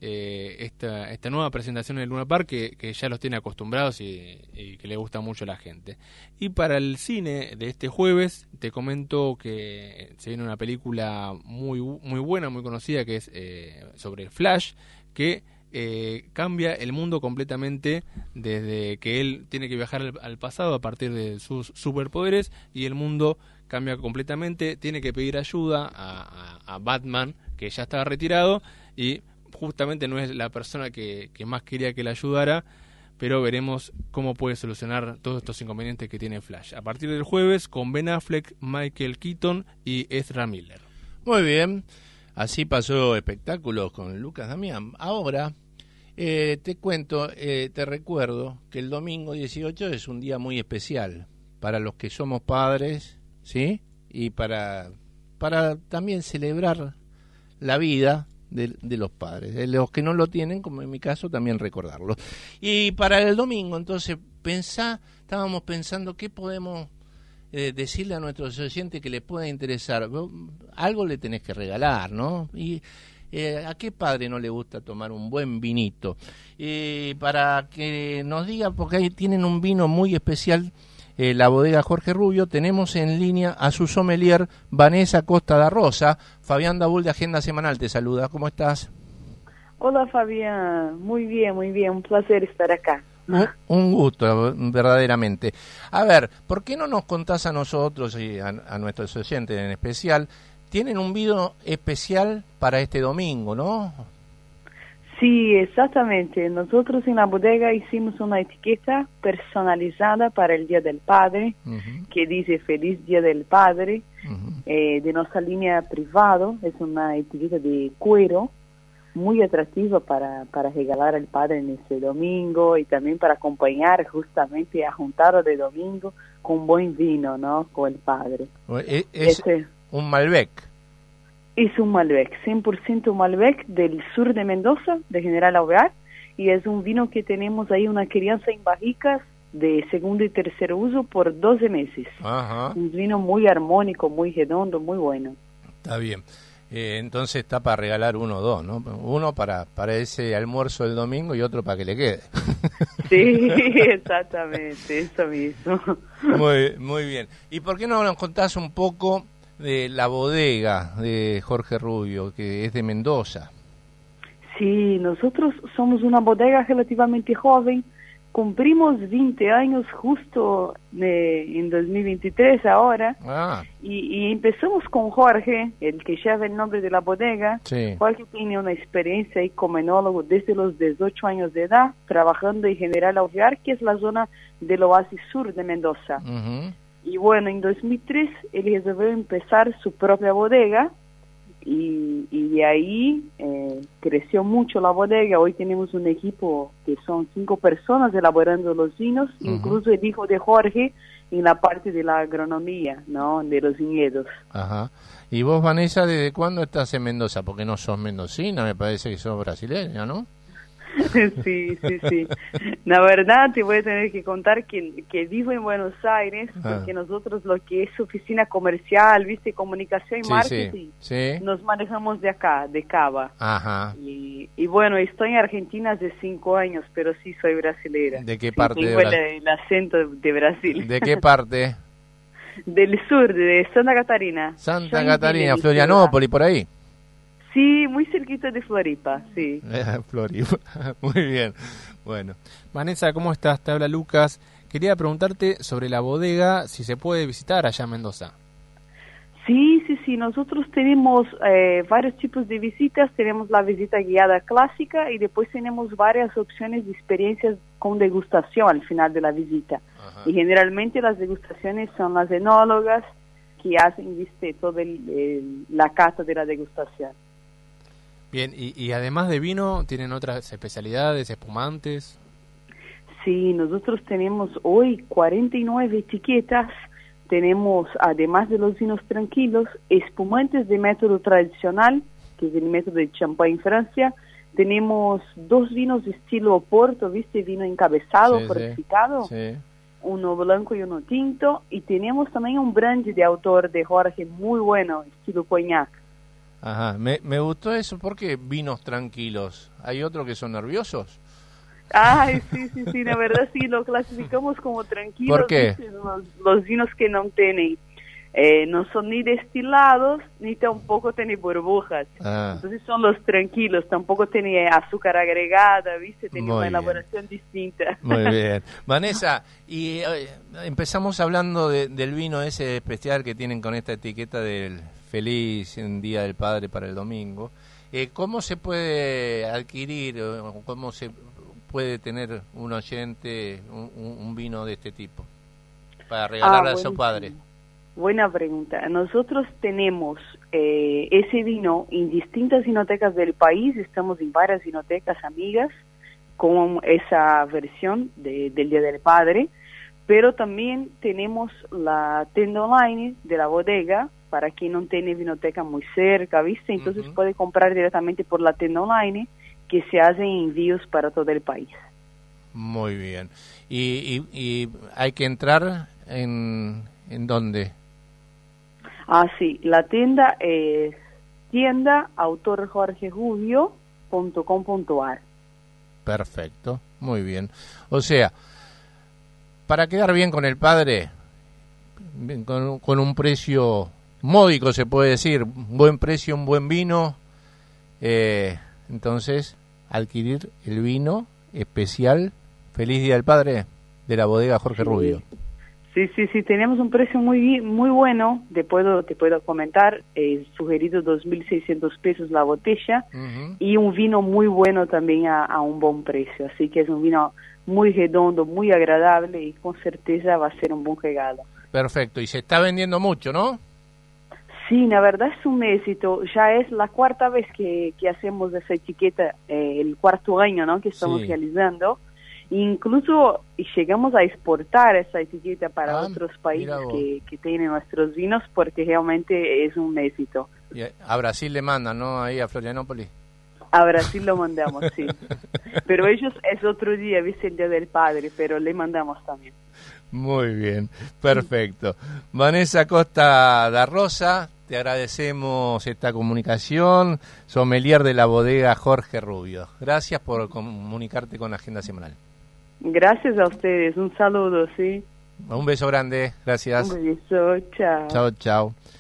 Speaker 8: esta nueva presentación en el Luna Park que ya los tiene acostumbrados y que le gusta mucho a la gente. Y para el cine de este jueves, te comento que se viene una película muy buena, muy conocida, que es sobre Flash, que cambia el mundo completamente desde que él tiene que viajar al pasado a partir de sus superpoderes, y el mundo cambia completamente. Tiene que pedir ayuda a Batman, que ya estaba retirado y justamente no es la persona que más quería que le ayudara, pero veremos cómo puede solucionar todos estos inconvenientes que tiene Flash a partir del jueves, con Ben Affleck, Michael Keaton y Ezra Miller.
Speaker 7: Muy bien. Así pasó espectáculos con Lucas Damián. Ahora, te cuento, te recuerdo que el domingo 18 es un día muy especial para los que somos padres, ¿sí? Y para también celebrar la vida de los padres. De los que no lo tienen, como en mi caso, también recordarlo. Y para el domingo, entonces, estábamos pensando qué podemos decirle a nuestros oyentes que les pueda interesar. Algo le tenés que regalar, ¿no? Y ¿a qué padre no le gusta tomar un buen vinito? Para que nos diga, porque ahí tienen un vino muy especial, la bodega Jorge Rubio. Tenemos en línea a su sommelier Vanessa Costa da Rosa. Fabián Dabul de Agenda Semanal te saluda. ¿Cómo estás?
Speaker 12: Hola Fabián, muy bien, un placer estar acá.
Speaker 7: Un gusto, verdaderamente. A ver, ¿por qué no nos contás a nosotros y a nuestros oyentes en especial? Tienen un vino especial para este domingo, ¿no?
Speaker 12: Sí, exactamente. Nosotros en la bodega hicimos una etiqueta personalizada para el Día del Padre, que dice Feliz Día del Padre, de nuestra línea privado. Es una etiqueta de cuero, muy atractiva para regalar al padre en ese domingo y también para acompañar justamente a juntada de domingo con buen vino, ¿no? Con el padre.
Speaker 7: Es un Malbec.
Speaker 12: Es un Malbec, 100% Malbec del sur de Mendoza, de General Alvear, y es un vino que tenemos ahí una crianza en barricas de segundo y tercer uso por 12 meses.
Speaker 7: Ajá.
Speaker 12: Un vino muy armónico, muy redondo, muy bueno.
Speaker 7: Está bien. Entonces está para regalar uno o dos, ¿no? Uno para ese almuerzo del domingo y otro para que le quede.
Speaker 12: Sí, exactamente, eso mismo.
Speaker 7: Muy bien. ¿Y por qué no nos contás un poco de la bodega de Jorge Rubio, que es de Mendoza.
Speaker 12: Sí, nosotros somos una bodega relativamente joven. Cumplimos 20 años justo en 2023 ahora. Y empezamos con Jorge, el que lleva el nombre de la bodega.
Speaker 7: Sí.
Speaker 12: Jorge tiene una experiencia ahí como enólogo desde los 18 años de edad, trabajando en General Alvear, que es la zona del oasis sur de Mendoza. Y bueno, en 2003 él resolvió empezar su propia bodega y de ahí creció mucho la bodega. Hoy tenemos un equipo que son 5 personas elaborando los vinos, incluso el hijo de Jorge en la parte de la agronomía, ¿no? De los viñedos.
Speaker 7: Ajá. ¿Y vos, Vanessa, desde cuándo estás en Mendoza? Porque no sos mendocina, me parece que sos brasileña, ¿no?
Speaker 12: Sí. La verdad te voy a tener que contar que vivo en Buenos Aires, porque nosotros lo que es oficina comercial, viste, comunicación y marketing, nos manejamos de acá, de Cava.
Speaker 7: Ajá.
Speaker 12: Y bueno, estoy en Argentina hace 5 años, pero sí soy brasilera.
Speaker 7: ¿De qué parte?
Speaker 12: Tengo el acento de Brasil.
Speaker 7: ¿De qué parte?
Speaker 12: Del sur, de Santa Catarina.
Speaker 7: Santa Catarina, Florianópolis, por ahí.
Speaker 12: Sí, muy cerquita de Floripa, sí.
Speaker 7: Floripa, muy bien. Bueno.
Speaker 8: Vanessa, ¿cómo estás? Te habla Lucas. Quería preguntarte sobre la bodega, si se puede visitar allá en Mendoza.
Speaker 12: Sí, nosotros tenemos varios tipos de visitas. Tenemos la visita guiada clásica y después tenemos varias opciones de experiencias con degustación al final de la visita. Y generalmente las degustaciones son las enólogas que hacen, viste, toda la cata de la degustación.
Speaker 8: Bien, y además de vino, ¿tienen otras especialidades, espumantes?
Speaker 12: Sí, nosotros tenemos hoy 49 etiquetas. Tenemos, además de los vinos tranquilos, espumantes de método tradicional, que es el método de Champagne Francia. Tenemos 2 vinos de estilo Oporto, ¿viste? Vino encabezado, fortificado. Sí. Uno blanco y uno tinto. Y tenemos también un brandy de autor de Jorge muy bueno, estilo Cognac.
Speaker 7: Ajá, me gustó eso. ¿Por qué vinos tranquilos? ¿Hay otros que son nerviosos?
Speaker 12: Ay, sí, la verdad sí, lo clasificamos como tranquilos.
Speaker 7: ¿Por qué?
Speaker 12: Los vinos que no tienen, no son ni destilados, ni tampoco tienen burbujas. Entonces son los tranquilos, tampoco tiene azúcar agregada, ¿viste? Tiene una elaboración distinta.
Speaker 7: Muy bien. Vanessa, y empezamos hablando del vino ese especial que tienen con esta etiqueta del Feliz Día del Padre para el domingo. ¿Cómo se puede adquirir, o cómo se puede tener un oyente un vino de este tipo para regalarle a su padre?
Speaker 12: Buena pregunta. Nosotros tenemos ese vino en distintas vinotecas del país. Estamos en varias vinotecas amigas con esa versión del Día del Padre, pero también tenemos la tienda online de la bodega para quien no tiene vinoteca muy cerca, ¿viste? Entonces puede comprar directamente por la tienda online, que se hacen envíos para todo el país.
Speaker 7: Muy bien. ¿Y hay que entrar en dónde?
Speaker 12: Sí, la tienda es tiendaaautorjorgerubio.com.ar.
Speaker 7: Perfecto, muy bien. O sea, para quedar bien con el padre, con un precio módico se puede decir, un buen precio, un buen vino, entonces adquirir el vino especial Feliz Día del Padre de la bodega Jorge Rubio.
Speaker 12: Sí, tenemos un precio muy bueno, te puedo comentar, sugerido 2.600 pesos la botella, y un vino muy bueno también a un buen precio, así que es un vino muy redondo, muy agradable y con certeza va a ser un buen regalo.
Speaker 7: Perfecto, y se está vendiendo mucho, ¿no?
Speaker 12: Sí, la verdad es un éxito. Ya es la 4ª vez que hacemos esa etiqueta, el 4º año, ¿no? Que estamos realizando. Incluso llegamos a exportar esa etiqueta para otros países que tienen nuestros vinos, porque realmente es un éxito.
Speaker 7: Y a Brasil le mandan, ¿no? Ahí a Florianópolis.
Speaker 12: A Brasil lo mandamos, sí. Pero ellos es otro día, ¿viste? El Día del Padre, pero le mandamos también.
Speaker 7: Muy bien, perfecto. Vanessa Costa da Rosa, te agradecemos esta comunicación, sommelier de la bodega Jorge Rubio. Gracias por comunicarte con la Agenda Semanal.
Speaker 12: Gracias a ustedes, un saludo, sí.
Speaker 7: Un beso grande, gracias.
Speaker 12: Un beso, chao.
Speaker 7: Chao.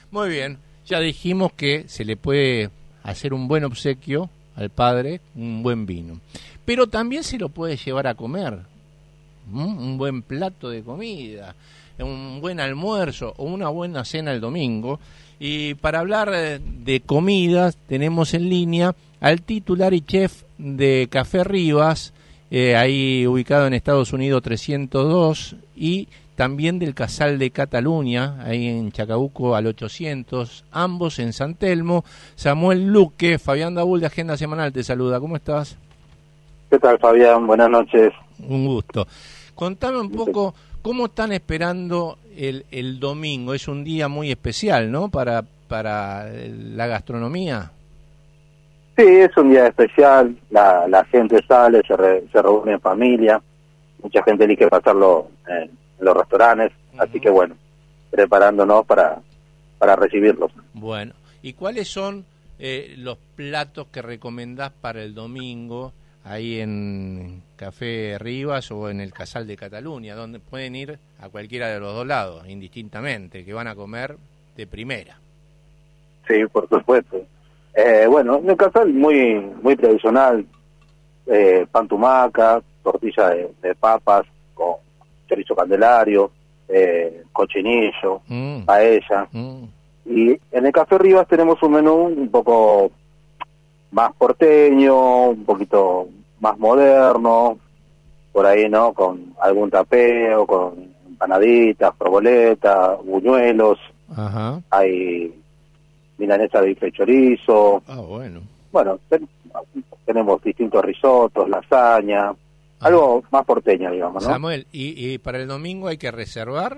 Speaker 7: Muy bien, ya dijimos que se le puede hacer un buen obsequio al padre, un buen vino. Pero también se lo puede llevar a comer, un buen plato de comida, un buen almuerzo o una buena cena el domingo. Y para hablar de comidas tenemos en línea al titular y chef de Café Rivas, ahí ubicado en Estados Unidos 302, y también del Casal de Cataluña, ahí en Chacabuco al 800, ambos en San Telmo. Samuel Luque, Fabián Dabul de Agenda Semanal te saluda, ¿cómo estás?
Speaker 13: ¿Qué tal, Fabián? Buenas noches.
Speaker 7: Un gusto. Contame un poco, ¿cómo están esperando el domingo? Es un día muy especial, ¿no? Para la gastronomía.
Speaker 13: Sí, es un día especial, la gente sale, se reúne en familia, mucha gente elige pasarlo en los restaurantes, así que bueno, preparándonos para recibirlos.
Speaker 7: Bueno, ¿y cuáles son los platos que recomendás para el domingo ahí en Café Rivas o en el Casal de Cataluña, donde pueden ir a cualquiera de los dos lados, indistintamente, que van a comer de primera?
Speaker 13: Sí, por supuesto. Bueno, en el Casal muy tradicional, pan tumaca, tortilla de papas con chorizo candelario, cochinillo, paella. Y en el Café Rivas tenemos un menú un poco más porteño, un poquito más moderno, por ahí, ¿no? Con algún tapeo, con empanaditas, proboletas, buñuelos.
Speaker 7: Ajá.
Speaker 13: Hay milanesa de bife chorizo.
Speaker 7: Ah, bueno.
Speaker 13: Bueno, tenemos distintos risotos, lasaña, algo más porteño, digamos, ¿no?
Speaker 7: Samuel, ¿y para el domingo hay que reservar?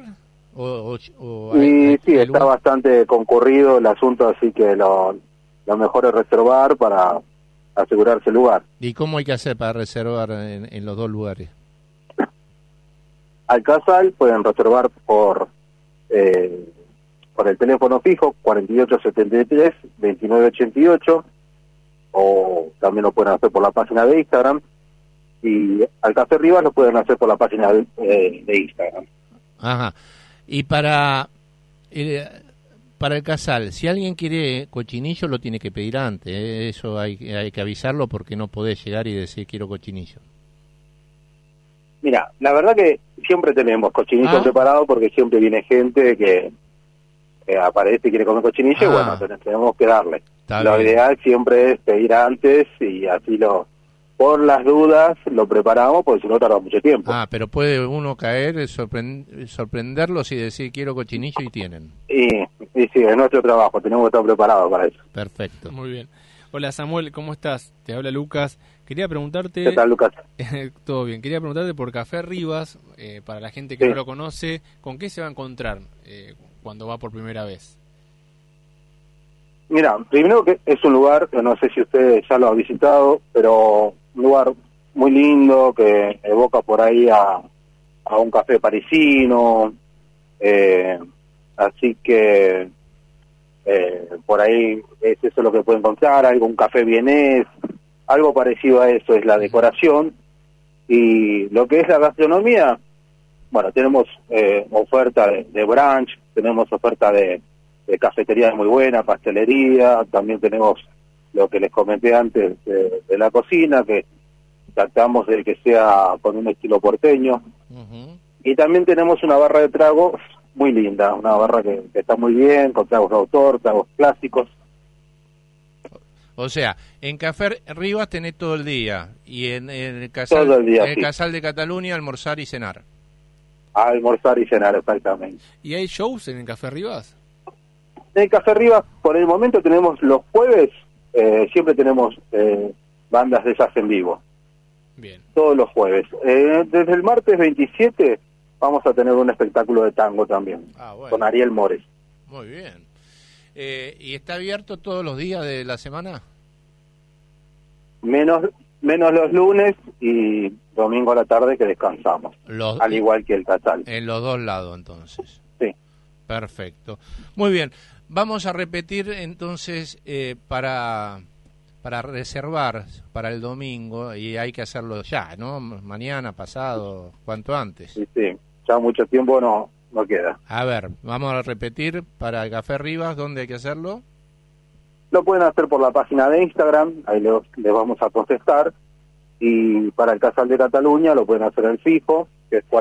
Speaker 13: Sí, está bastante concurrido el asunto, así que lo mejor es reservar para asegurarse el lugar.
Speaker 7: ¿Y cómo hay que hacer para reservar en los dos lugares?
Speaker 13: Al Casal pueden reservar por el teléfono fijo 4873-2988, o también lo pueden hacer por la página de Instagram, y al Café Rivas lo pueden hacer por la página de Instagram.
Speaker 7: Ajá. Y para el Casal, si alguien quiere cochinillo lo tiene que pedir antes, eso hay que avisarlo, porque no podés llegar y decir quiero cochinillo.
Speaker 13: Mira, la verdad que siempre tenemos cochinillo preparado, porque siempre viene gente que aparece y quiere comer cochinillo, y bueno, tenemos que darle. Lo ideal siempre es pedir antes, y así por las dudas lo preparamos, porque si no tarda mucho tiempo.
Speaker 7: Pero puede uno caer, sorprenderlos y decir quiero cochinillo, y tienen.
Speaker 13: Y sí, es nuestro trabajo, tenemos que estar preparados para eso.
Speaker 7: Perfecto.
Speaker 8: Muy bien. Hola, Samuel, ¿cómo estás? Te habla Lucas. Quería preguntarte...
Speaker 13: ¿Qué tal, Lucas?
Speaker 8: Todo bien. Quería preguntarte por Café Rivas, para la gente que no lo conoce, ¿con qué se va a encontrar cuando va por primera vez?
Speaker 13: Mira, primero que es un lugar que no sé si ustedes ya lo han visitado, pero un lugar muy lindo que evoca por ahí a un café parisino, así que por ahí es eso lo que puede encontrar, algún café vienés, algo parecido a eso es la decoración. Y lo que es la gastronomía, bueno, tenemos oferta de brunch, tenemos oferta de cafetería muy buena, pastelería, también tenemos lo que les comenté antes de la cocina, que tratamos de que sea con un estilo porteño. Y también tenemos una barra de tragos muy linda, una barra que está muy bien, con tragos de autor, tragos clásicos.
Speaker 7: O sea, en Café Rivas tenés todo el día, y en el Casal,
Speaker 13: todo el día,
Speaker 7: en el Casal de Cataluña almorzar y cenar.
Speaker 13: Almorzar y cenar, exactamente.
Speaker 8: ¿Y hay shows en el Café Rivas?
Speaker 13: En el Café Rivas, por el momento tenemos los jueves, siempre tenemos bandas de jazz en vivo.
Speaker 8: Bien.
Speaker 13: Todos los jueves. Desde el martes 27 vamos a tener un espectáculo de tango también,
Speaker 7: bueno.
Speaker 13: con Ariel Mores.
Speaker 7: Muy bien. ¿Y está abierto todos los días de la semana?
Speaker 13: Menos los lunes y domingo a la tarde, que descansamos, al igual que el Casal.
Speaker 7: En los dos lados, entonces.
Speaker 13: Sí.
Speaker 7: Perfecto. Muy bien. Vamos a repetir entonces para reservar para el domingo, y hay que hacerlo ya, ¿no? Mañana, pasado, cuanto antes.
Speaker 13: Sí, ya mucho tiempo no no queda.
Speaker 7: A ver, vamos a repetir para el Café Rivas, ¿dónde hay que hacerlo?
Speaker 13: Lo pueden hacer por la página de Instagram, ahí les vamos a contestar. Y para el Casal de Cataluña lo pueden hacer en fijo, que es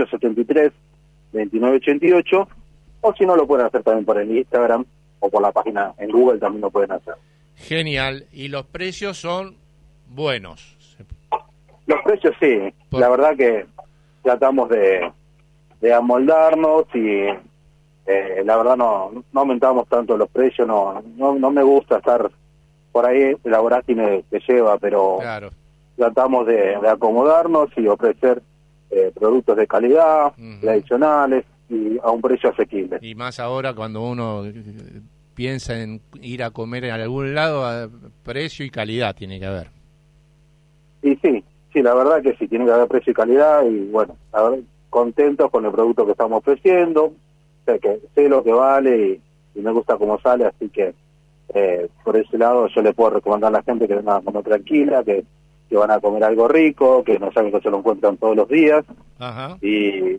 Speaker 13: 4873-2988, o si no lo pueden hacer también por el Instagram o por la página en Google, también lo pueden hacer.
Speaker 7: Genial, y los precios son buenos.
Speaker 13: Los precios sí, la verdad que tratamos de amoldarnos y la verdad no aumentamos tanto los precios, no me gusta estar por ahí, la vorágine que lleva, pero
Speaker 7: claro,
Speaker 13: tratamos de acomodarnos y ofrecer productos de calidad, tradicionales y a un precio asequible.
Speaker 7: Y más ahora cuando uno piensa en ir a comer en algún lado, precio y calidad tiene que haber.
Speaker 13: Y sí, la verdad que sí, tiene que haber precio y calidad y bueno, la verdad, contentos con el producto que estamos ofreciendo, sé lo que vale y me gusta cómo sale, así que por ese lado yo le puedo recomendar a la gente que venga a comer tranquila, que van a comer algo rico, que no saben que se lo encuentran todos los días.
Speaker 7: Ajá.
Speaker 13: Y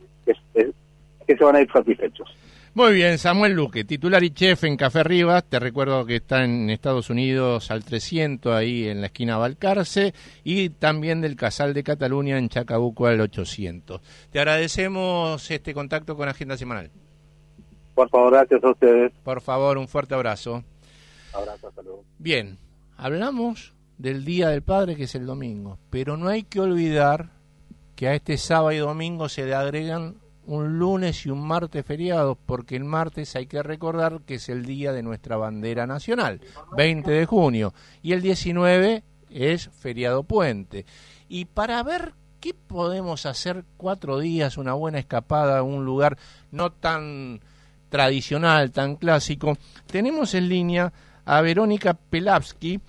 Speaker 13: que se van a ir satisfechos.
Speaker 7: Muy bien, Samuel Luque, titular y chef en Café Rivas. Te recuerdo que está en Estados Unidos al 300, ahí en la esquina Balcarce, y también del Casal de Cataluña en Chacabuco al 800. Te agradecemos este contacto con Agenda Semanal.
Speaker 13: Por favor, gracias a ustedes.
Speaker 7: Por favor, un fuerte abrazo.
Speaker 13: Abrazo, hasta luego.
Speaker 7: Bien, hablamos del Día del Padre, que es el domingo, pero no hay que olvidar que a este sábado y domingo se le agregan un lunes y un martes feriados, porque el martes hay que recordar que es el día de nuestra bandera nacional, 20 de junio, y el 19 es feriado puente. Y para ver qué podemos hacer 4 días, una buena escapada a un lugar no tan tradicional, tan clásico, tenemos en línea a Verónica Pelavsky,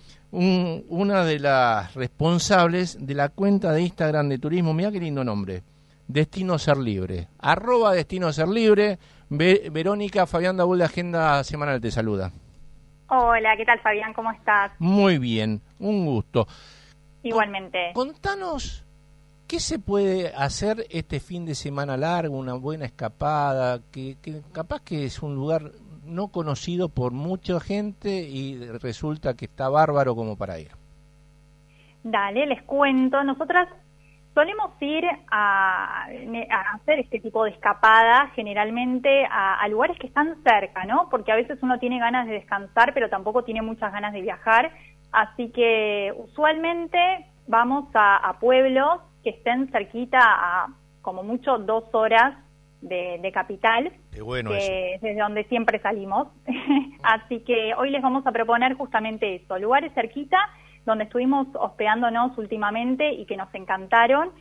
Speaker 7: una de las responsables de la cuenta de Instagram de turismo. Mirá qué lindo nombre, Destino Ser Libre, @Destino Ser Libre. Verónica, Fabián Daúl de Agenda Semanal te saluda.
Speaker 14: Hola, ¿qué tal, Fabián? ¿Cómo estás?
Speaker 7: Muy bien, un gusto.
Speaker 14: Igualmente.
Speaker 7: Contanos, ¿qué se puede hacer este fin de semana largo, una buena escapada, que capaz que es un lugar no conocido por mucha gente y resulta que está bárbaro como para ir?
Speaker 14: Dale, les cuento. Nosotras solemos ir a hacer este tipo de escapada generalmente a lugares que están cerca, ¿no? Porque a veces uno tiene ganas de descansar, pero tampoco tiene muchas ganas de viajar. Así que usualmente vamos a pueblos que estén cerquita a como mucho 2 horas de capital,
Speaker 7: qué bueno,
Speaker 14: que es desde donde siempre salimos. Así que hoy les vamos a proponer justamente eso, lugares cerquita donde estuvimos hospedándonos últimamente y que nos encantaron,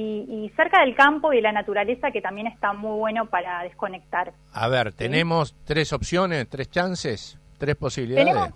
Speaker 14: y cerca del campo y de la naturaleza, que también está muy bueno para desconectar.
Speaker 7: A ver, tenemos 3 opciones, 3 chances, 3 posibilidades.
Speaker 14: Tenemos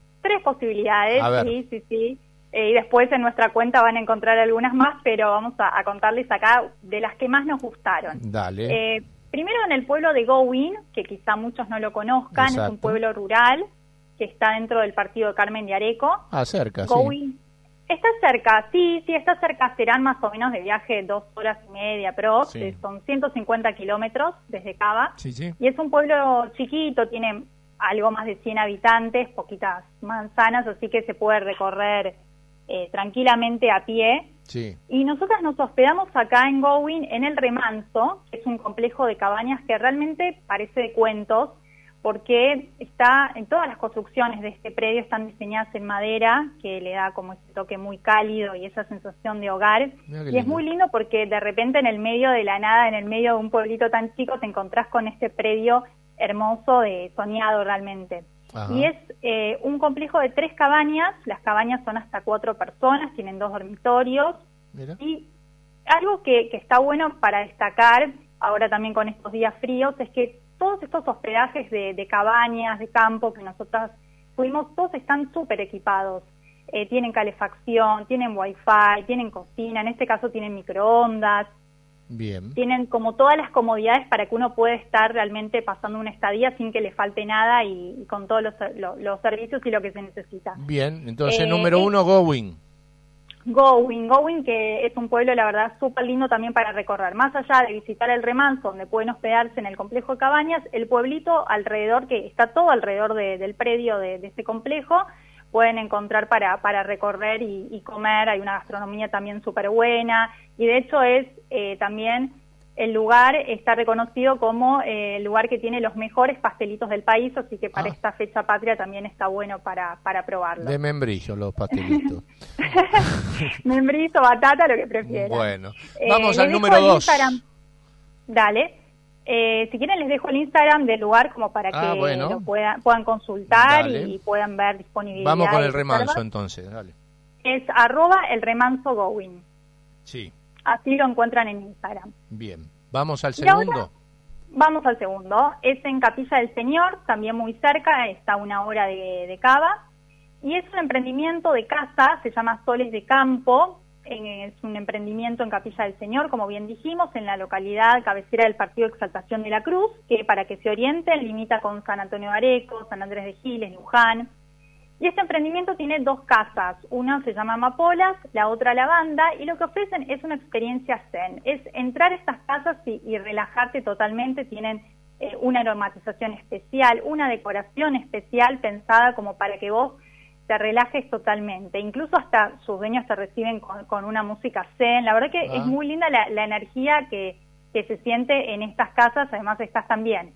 Speaker 14: 3 posibilidades,
Speaker 7: a ver.
Speaker 14: sí. Y después en nuestra cuenta van a encontrar algunas más, pero vamos a contarles acá de las que más nos gustaron.
Speaker 7: Dale.
Speaker 14: Primero en el pueblo de Gowin, que quizá muchos no lo conozcan.
Speaker 7: Exacto.
Speaker 14: Es un pueblo rural que está dentro del partido de Carmen de Areco.
Speaker 7: Cerca,
Speaker 14: Gowin.
Speaker 7: Sí.
Speaker 14: Está cerca, sí, está cerca. Serán más o menos de viaje 2 horas y media, pero
Speaker 7: Sí.
Speaker 14: Son 150 kilómetros desde Cava.
Speaker 7: Sí.
Speaker 14: Y es un pueblo chiquito, tiene algo más de 100 habitantes, poquitas manzanas, así que se puede recorrer tranquilamente a pie.
Speaker 7: Sí.
Speaker 14: Y nosotras nos hospedamos acá en Gowin en el Remanso, que es un complejo de cabañas que realmente parece de cuentos, porque está en todas las construcciones de este predio están diseñadas en madera, que le da como ese toque muy cálido y esa sensación de hogar. Y es muy lindo porque de repente en el medio de la nada, en el medio de un pueblito tan chico, te encontrás con este predio hermoso, soñado realmente.
Speaker 7: Ajá.
Speaker 14: Y es un complejo de 3 cabañas. Las cabañas son hasta 4 personas, tienen 2 dormitorios.
Speaker 7: Mira.
Speaker 14: Y algo que está bueno para destacar, ahora también con estos días fríos, es que todos estos hospedajes de cabañas, de campo que nosotras fuimos, todos están súper equipados. Tienen calefacción, tienen wifi, tienen cocina, en este caso tienen microondas.
Speaker 7: Bien.
Speaker 14: Tienen como todas las comodidades para que uno pueda estar realmente pasando una estadía sin que le falte nada y con todos los servicios y lo que se necesita.
Speaker 7: Bien, entonces número 1, Gowin.
Speaker 14: Gowin, que es un pueblo, la verdad, súper lindo también para recorrer. Más allá de visitar el remanso, donde pueden hospedarse en el complejo de cabañas, el pueblito alrededor, que está todo alrededor del predio de este complejo, pueden encontrar para recorrer y comer. Hay una gastronomía también súper buena, y de hecho es también el lugar, está reconocido como el lugar que tiene los mejores pastelitos del país, así que para esta fecha patria también está bueno para probarlo.
Speaker 7: De membrillo los pastelitos.
Speaker 14: Membrillo, batata, lo que prefieran.
Speaker 7: Bueno, vamos al número 2.
Speaker 14: Dale. Si quieren les dejo el Instagram del lugar como para que
Speaker 7: bueno.
Speaker 14: lo puedan consultar.
Speaker 7: Dale.
Speaker 14: y puedan ver disponibilidad.
Speaker 7: Vamos con el remanso entonces, dale.
Speaker 14: Es @elremansogowin.
Speaker 7: Sí.
Speaker 14: Así lo encuentran en Instagram.
Speaker 7: Bien. ¿Vamos al
Speaker 14: Y ahora
Speaker 7: segundo?
Speaker 14: vamos al segundo. Es en Capilla del Señor, también muy cerca, está a 1 hora de Cava. Y es un emprendimiento de casa, se llama Soles de Campo. Es un emprendimiento en Capilla del Señor, como bien dijimos, en la localidad cabecera del Partido Exaltación de la Cruz, que para que se orienten limita con San Antonio de Areco, San Andrés de Giles, Luján. Y este emprendimiento tiene 2 casas, una se llama Amapolas, la otra Lavanda, y lo que ofrecen es una experiencia zen, es entrar a estas casas y relajarte totalmente. Tienen una aromatización especial, una decoración especial pensada como para que vos te relajes totalmente, incluso hasta sus dueños te reciben con una música zen. La verdad que es muy linda la energía que se siente en estas casas. Además estás también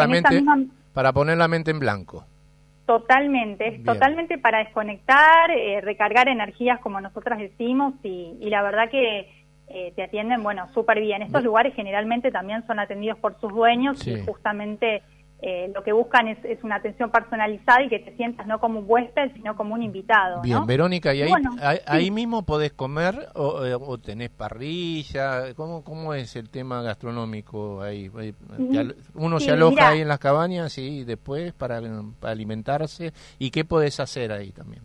Speaker 7: para poner la mente en blanco.
Speaker 14: Totalmente, es totalmente para desconectar, recargar energías, como nosotras decimos, y la verdad que te atienden, súper bien. Estos lugares generalmente también son atendidos por sus dueños, y justamente lo que buscan es una atención personalizada y que te sientas no como un huésped, sino como un invitado.
Speaker 7: Bien,
Speaker 14: ¿no?
Speaker 7: Verónica, ¿y ahí
Speaker 14: sí.
Speaker 7: mismo podés comer o tenés parrilla? ¿Cómo es el tema gastronómico ahí? ¿Uno se aloja ahí en las cabañas y después para alimentarse? ¿Y qué podés hacer ahí también?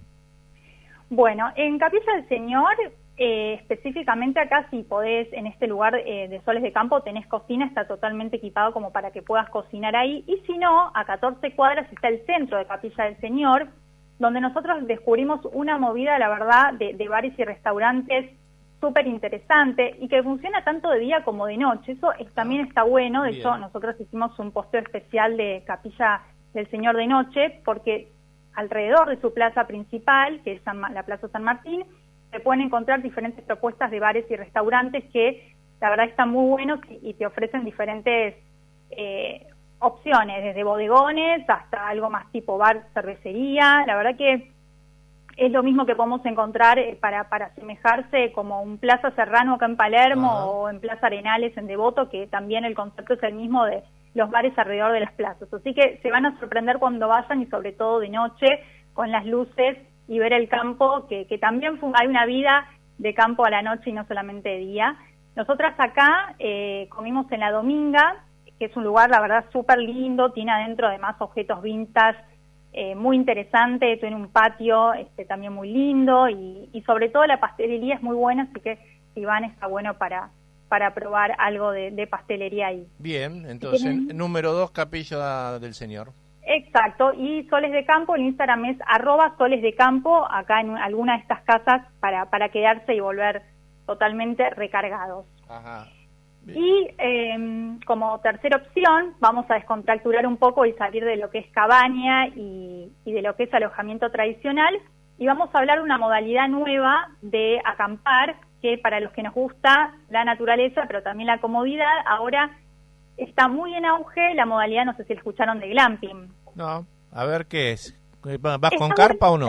Speaker 14: Bueno, en Capilla del Señor, específicamente acá, si podés, en este lugar de Soles de Campo tenés cocina, está totalmente equipado como para que puedas cocinar ahí, y si no, a 14 cuadras está el centro de Capilla del Señor, donde nosotros descubrimos una movida, la verdad, de bares y restaurantes súper interesante, y que funciona tanto de día como de noche. Eso también está bueno. De hecho, nosotros hicimos un posteo especial de Capilla del Señor de noche, porque alrededor de su plaza principal, que es la Plaza San Martín, se pueden encontrar diferentes propuestas de bares y restaurantes que la verdad están muy buenos y te ofrecen diferentes opciones, desde bodegones hasta algo más tipo bar, cervecería. La verdad que es lo mismo que podemos encontrar para asemejarse como un Plaza Serrano acá en Palermo o en Plaza Arenales en Devoto, que también el concepto es el mismo de los bares alrededor de las plazas. Así que se van a sorprender cuando vayan, y sobre todo de noche, con las luces y ver el campo, que también hay una vida de campo a la noche y no solamente de día. Nosotras acá comimos en La Dominga, que es un lugar, la verdad, súper lindo, tiene adentro además objetos vintage muy interesante, tiene un patio también muy lindo, y sobre todo la pastelería es muy buena, así que si van está bueno para probar algo de pastelería ahí.
Speaker 7: Bien, entonces, número 2, Capilla del Señor.
Speaker 14: Exacto, y Soles de Campo, el Instagram es @solesdecampo, acá en alguna de estas casas para quedarse y volver totalmente recargados.
Speaker 7: Ajá.
Speaker 14: Y como tercera opción, vamos a descontracturar un poco y salir de lo que es cabaña y de lo que es alojamiento tradicional, y vamos a hablar de una modalidad nueva de acampar, que para los que nos gusta la naturaleza, pero también la comodidad, ahora está muy en auge la modalidad, no sé si la escucharon, de glamping.
Speaker 7: No, a ver qué es. ¿Vas con carpa o no?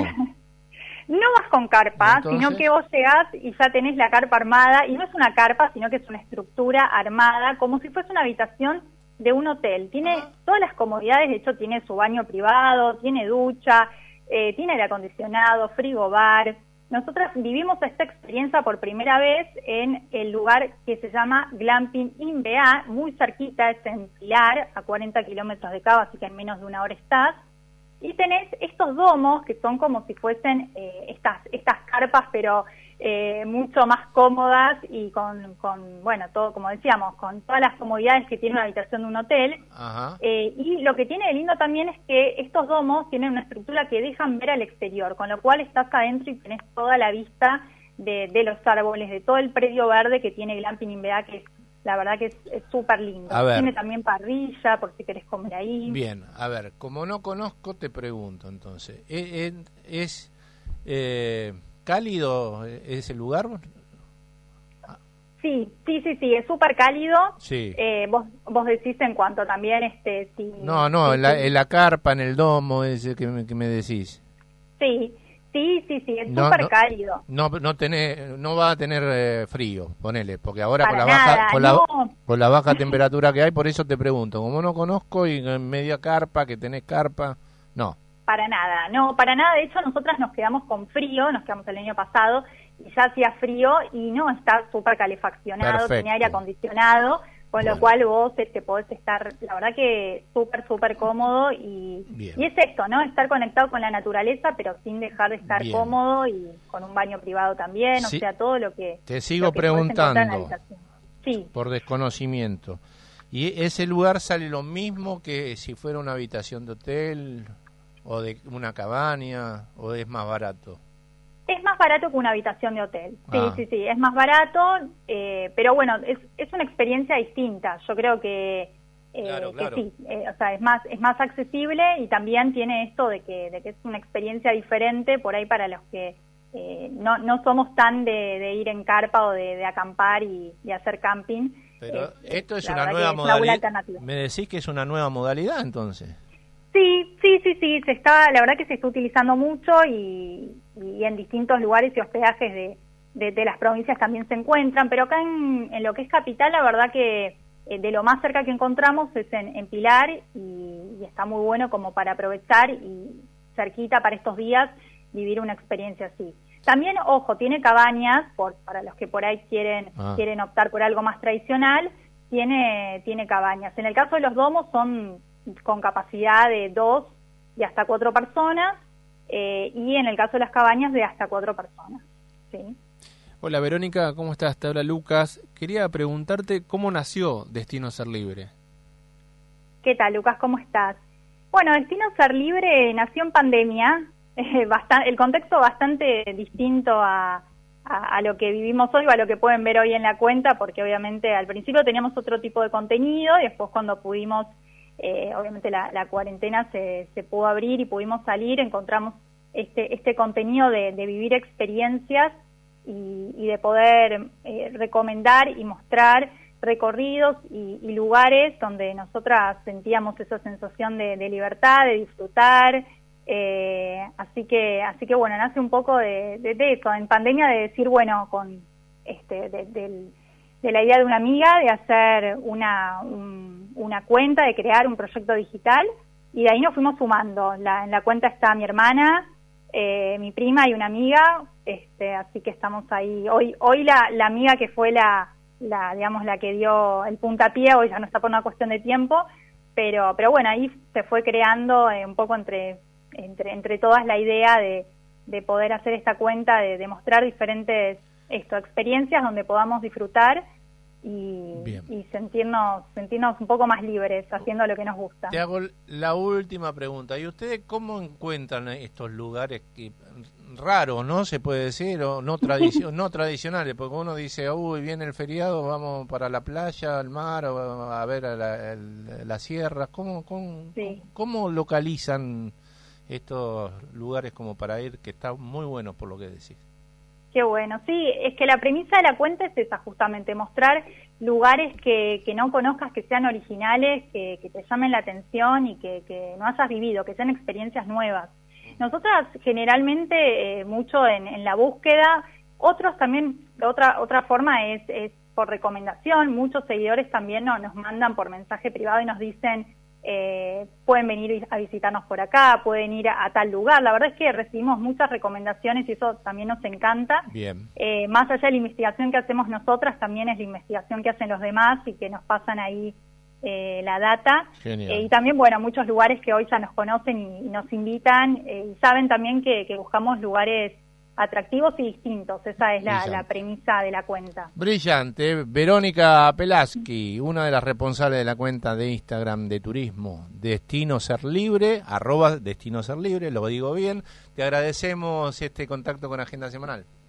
Speaker 14: No vas con carpa,
Speaker 7: Entonces,
Speaker 14: sino que vos llegás y ya tenés la carpa armada, y no es una carpa, sino que es una estructura armada, como si fuese una habitación de un hotel. Tiene todas las comodidades, de hecho tiene su baño privado, tiene ducha, tiene aire acondicionado, frigobar. Nosotras vivimos esta experiencia por primera vez en el lugar que se llama Glamping INBA, muy cerquita, es en Pilar, a 40 kilómetros de Cava, así que en menos de 1 hora estás. Y tenés estos domos que son como si fuesen estas carpas, pero mucho más cómodas y con todo, como decíamos, con todas las comodidades que tiene una habitación de un hotel.
Speaker 7: Ajá.
Speaker 14: Y lo que tiene de lindo también es que estos domos tienen una estructura que dejan ver al exterior, con lo cual estás adentro y tenés toda la vista de los árboles, de todo el predio verde que tiene Glamping Invedá, que es, la verdad que es súper lindo. Tiene también parrilla, por si querés comer ahí.
Speaker 7: Bien, a ver, como no conozco, te pregunto entonces, ¿es cálido ese lugar?
Speaker 14: Sí, es súper cálido.
Speaker 7: Sí.
Speaker 14: Vos decís en cuanto también si...
Speaker 7: No, en la carpa, en el domo ese que me decís.
Speaker 14: Sí, es súper cálido.
Speaker 7: No va a tener frío, ponele, porque ahora
Speaker 14: Para
Speaker 7: con la baja temperatura que hay, por eso te pregunto, como no conozco y en media carpa, que tenés carpa, no.
Speaker 14: Para nada, de hecho nosotras nos quedamos con frío, nos quedamos el año pasado y ya hacía frío y no está súper calefaccionado,
Speaker 7: Perfecto.
Speaker 14: Tiene aire acondicionado, con lo cual vos podés estar, la verdad que súper cómodo y es esto, ¿no? Estar conectado con la naturaleza, pero sin dejar de estar cómodo y con un baño privado también,
Speaker 7: Sí.
Speaker 14: o sea, todo lo que...
Speaker 7: Te sigo
Speaker 14: lo que podés encontrar en la
Speaker 7: preguntando,
Speaker 14: habitación. Sí.
Speaker 7: por desconocimiento, ¿y ese lugar sale lo mismo que si fuera una habitación de hotel o de una cabaña, o es más barato?
Speaker 14: Es más barato que una habitación de hotel. Sí,
Speaker 7: Ah.
Speaker 14: es más barato, pero bueno, es una experiencia distinta. Yo creo que,
Speaker 7: Claro.
Speaker 14: que sí, o sea, es más accesible y también tiene esto de que es una experiencia diferente por ahí para los que no somos tan de ir en carpa o de acampar y hacer camping.
Speaker 7: Pero esto es
Speaker 14: la
Speaker 7: una
Speaker 14: verdad
Speaker 7: nueva
Speaker 14: que es una buena
Speaker 7: modalidad.
Speaker 14: alternativa.
Speaker 7: ¿Me decís que es una nueva modalidad entonces?
Speaker 14: Sí, la verdad que se está utilizando mucho y en distintos lugares y hospedajes de las provincias también se encuentran, pero acá en lo que es capital, la verdad que de lo más cerca que encontramos es en Pilar y está muy bueno como para aprovechar y cerquita para estos días vivir una experiencia así. También, ojo, tiene cabañas, para los que por ahí quieren optar por algo más tradicional, tiene cabañas. En el caso de los domos son con capacidad de 2 y hasta 4 personas, y en el caso de las cabañas de hasta 4 personas. ¿Sí?
Speaker 8: Hola Verónica, ¿cómo estás? Te habla Lucas. Quería preguntarte cómo nació Destino Ser Libre.
Speaker 14: ¿Qué tal, Lucas? ¿Cómo estás? Bueno, Destino Ser Libre nació en pandemia, el contexto bastante distinto a lo que vivimos hoy o a lo que pueden ver hoy en la cuenta, porque obviamente al principio teníamos otro tipo de contenido y después cuando pudimos, obviamente la cuarentena se pudo abrir y pudimos salir, encontramos este contenido de vivir experiencias y de poder recomendar y mostrar recorridos y lugares donde nosotras sentíamos esa sensación de libertad, de disfrutar, así que bueno, nace un poco de eso, en pandemia, de decir, bueno, con de la idea de una amiga de hacer una cuenta, de crear un proyecto digital, y de ahí nos fuimos sumando. En la cuenta está mi hermana, mi prima y una amiga, así que estamos ahí. Hoy la amiga que fue digamos, la que dio el puntapié, hoy ya no está por una cuestión de tiempo, pero bueno, ahí se fue creando un poco entre todas la idea de poder hacer esta cuenta, de mostrar diferentes experiencias donde podamos disfrutar y sentirnos un poco más libres haciendo lo que nos gusta.
Speaker 7: Te hago la última pregunta. ¿Y ustedes cómo encuentran estos lugares raros, no se puede decir, o no tradicionales? Porque uno dice, uy, viene el feriado, vamos para la playa, al mar, o a ver las sierras. ¿Cómo localizan estos lugares como para ir, que están muy buenos por lo que decís?
Speaker 14: Qué bueno, sí, es que la premisa de la cuenta es esa, justamente, mostrar lugares que no conozcas, que sean originales, que te llamen la atención y que no hayas vivido, que sean experiencias nuevas. Nosotras generalmente mucho en la búsqueda, otros también, otra forma es por recomendación. Muchos seguidores también nos mandan por mensaje privado y nos dicen, pueden venir a visitarnos por acá, pueden ir a tal lugar. La verdad es que recibimos muchas recomendaciones y eso también nos encanta.
Speaker 7: Bien.
Speaker 14: Más allá de la investigación que hacemos nosotras, también es la investigación que hacen los demás y que nos pasan ahí la data. Y también, bueno, muchos lugares que hoy ya nos conocen y nos invitan y saben también que buscamos lugares atractivos y distintos. Esa es la premisa de la cuenta.
Speaker 7: Brillante. Verónica Pelaski, una de las responsables de la cuenta de Instagram de turismo Destino Ser Libre, @Destino Ser Libre, lo digo bien. Te agradecemos este contacto con Agenda Semanal.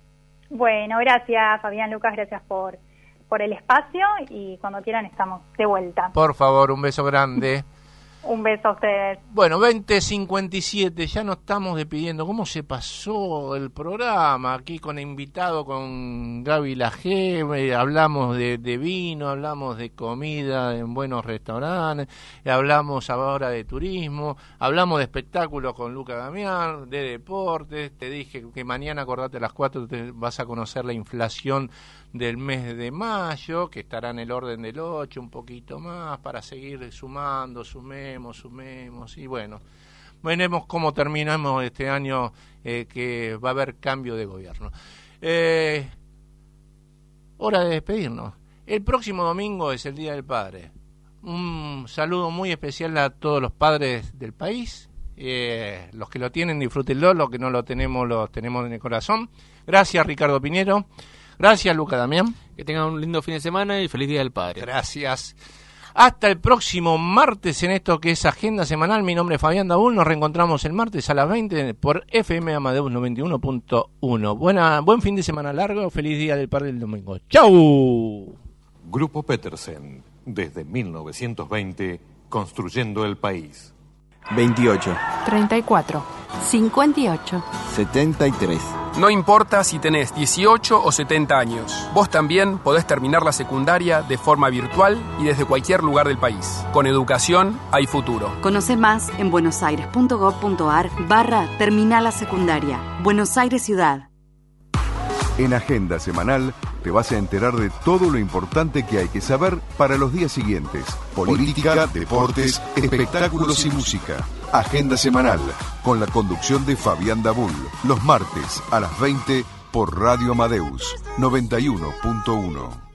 Speaker 14: Bueno, gracias Fabián, Lucas, gracias por el espacio y cuando quieran estamos de vuelta.
Speaker 7: Por favor, un beso grande.
Speaker 14: Un beso a ustedes.
Speaker 7: Bueno, 20:57, ya nos estamos despidiendo. ¿Cómo se pasó el programa? Aquí con invitado, con Gaby Lajé, hablamos de vino, hablamos de comida en buenos restaurantes, hablamos ahora de turismo, hablamos de espectáculos con Luca Damián, de deportes. Te dije que mañana, acordate, a las 4 te vas a conocer la inflación del mes de mayo, que estará en el orden del 8, un poquito más, para seguir sumemos, y bueno, veremos cómo terminamos este año, que va a haber cambio de gobierno. Hora de despedirnos. El próximo domingo es el Día del Padre. Un saludo muy especial a todos los padres del país. Los que lo tienen, disfrútenlo, los que no lo tenemos en el corazón. Gracias, Ricardo Piñero. Gracias, Luca Damián.
Speaker 8: Que tengan un lindo fin de semana y feliz Día del Padre.
Speaker 7: Gracias. Hasta el próximo martes en esto que es Agenda Semanal. Mi nombre es Fabián Daúl. Nos reencontramos el martes a las 20 por FM Amadeus 91.1. Buen fin de semana largo. Feliz Día del Padre el domingo. ¡Chau!
Speaker 6: Grupo Petersen, desde 1920, construyendo el país.
Speaker 2: 28,
Speaker 3: 34, 58.
Speaker 2: 73.
Speaker 4: No importa si tenés 18 o 70 años, vos también podés terminar la secundaria de forma virtual y desde cualquier lugar del país. Con educación hay futuro.
Speaker 5: Conoce más en buenosaires.gov.ar/terminal la secundaria. Buenos Aires Ciudad.
Speaker 1: En Agenda Semanal te vas a enterar de todo lo importante que hay que saber para los días siguientes. Política, deportes, espectáculos y música. Agenda Semanal, con la conducción de Fabián Daúl. Los martes a las 20 por Radio Amadeus 91.1.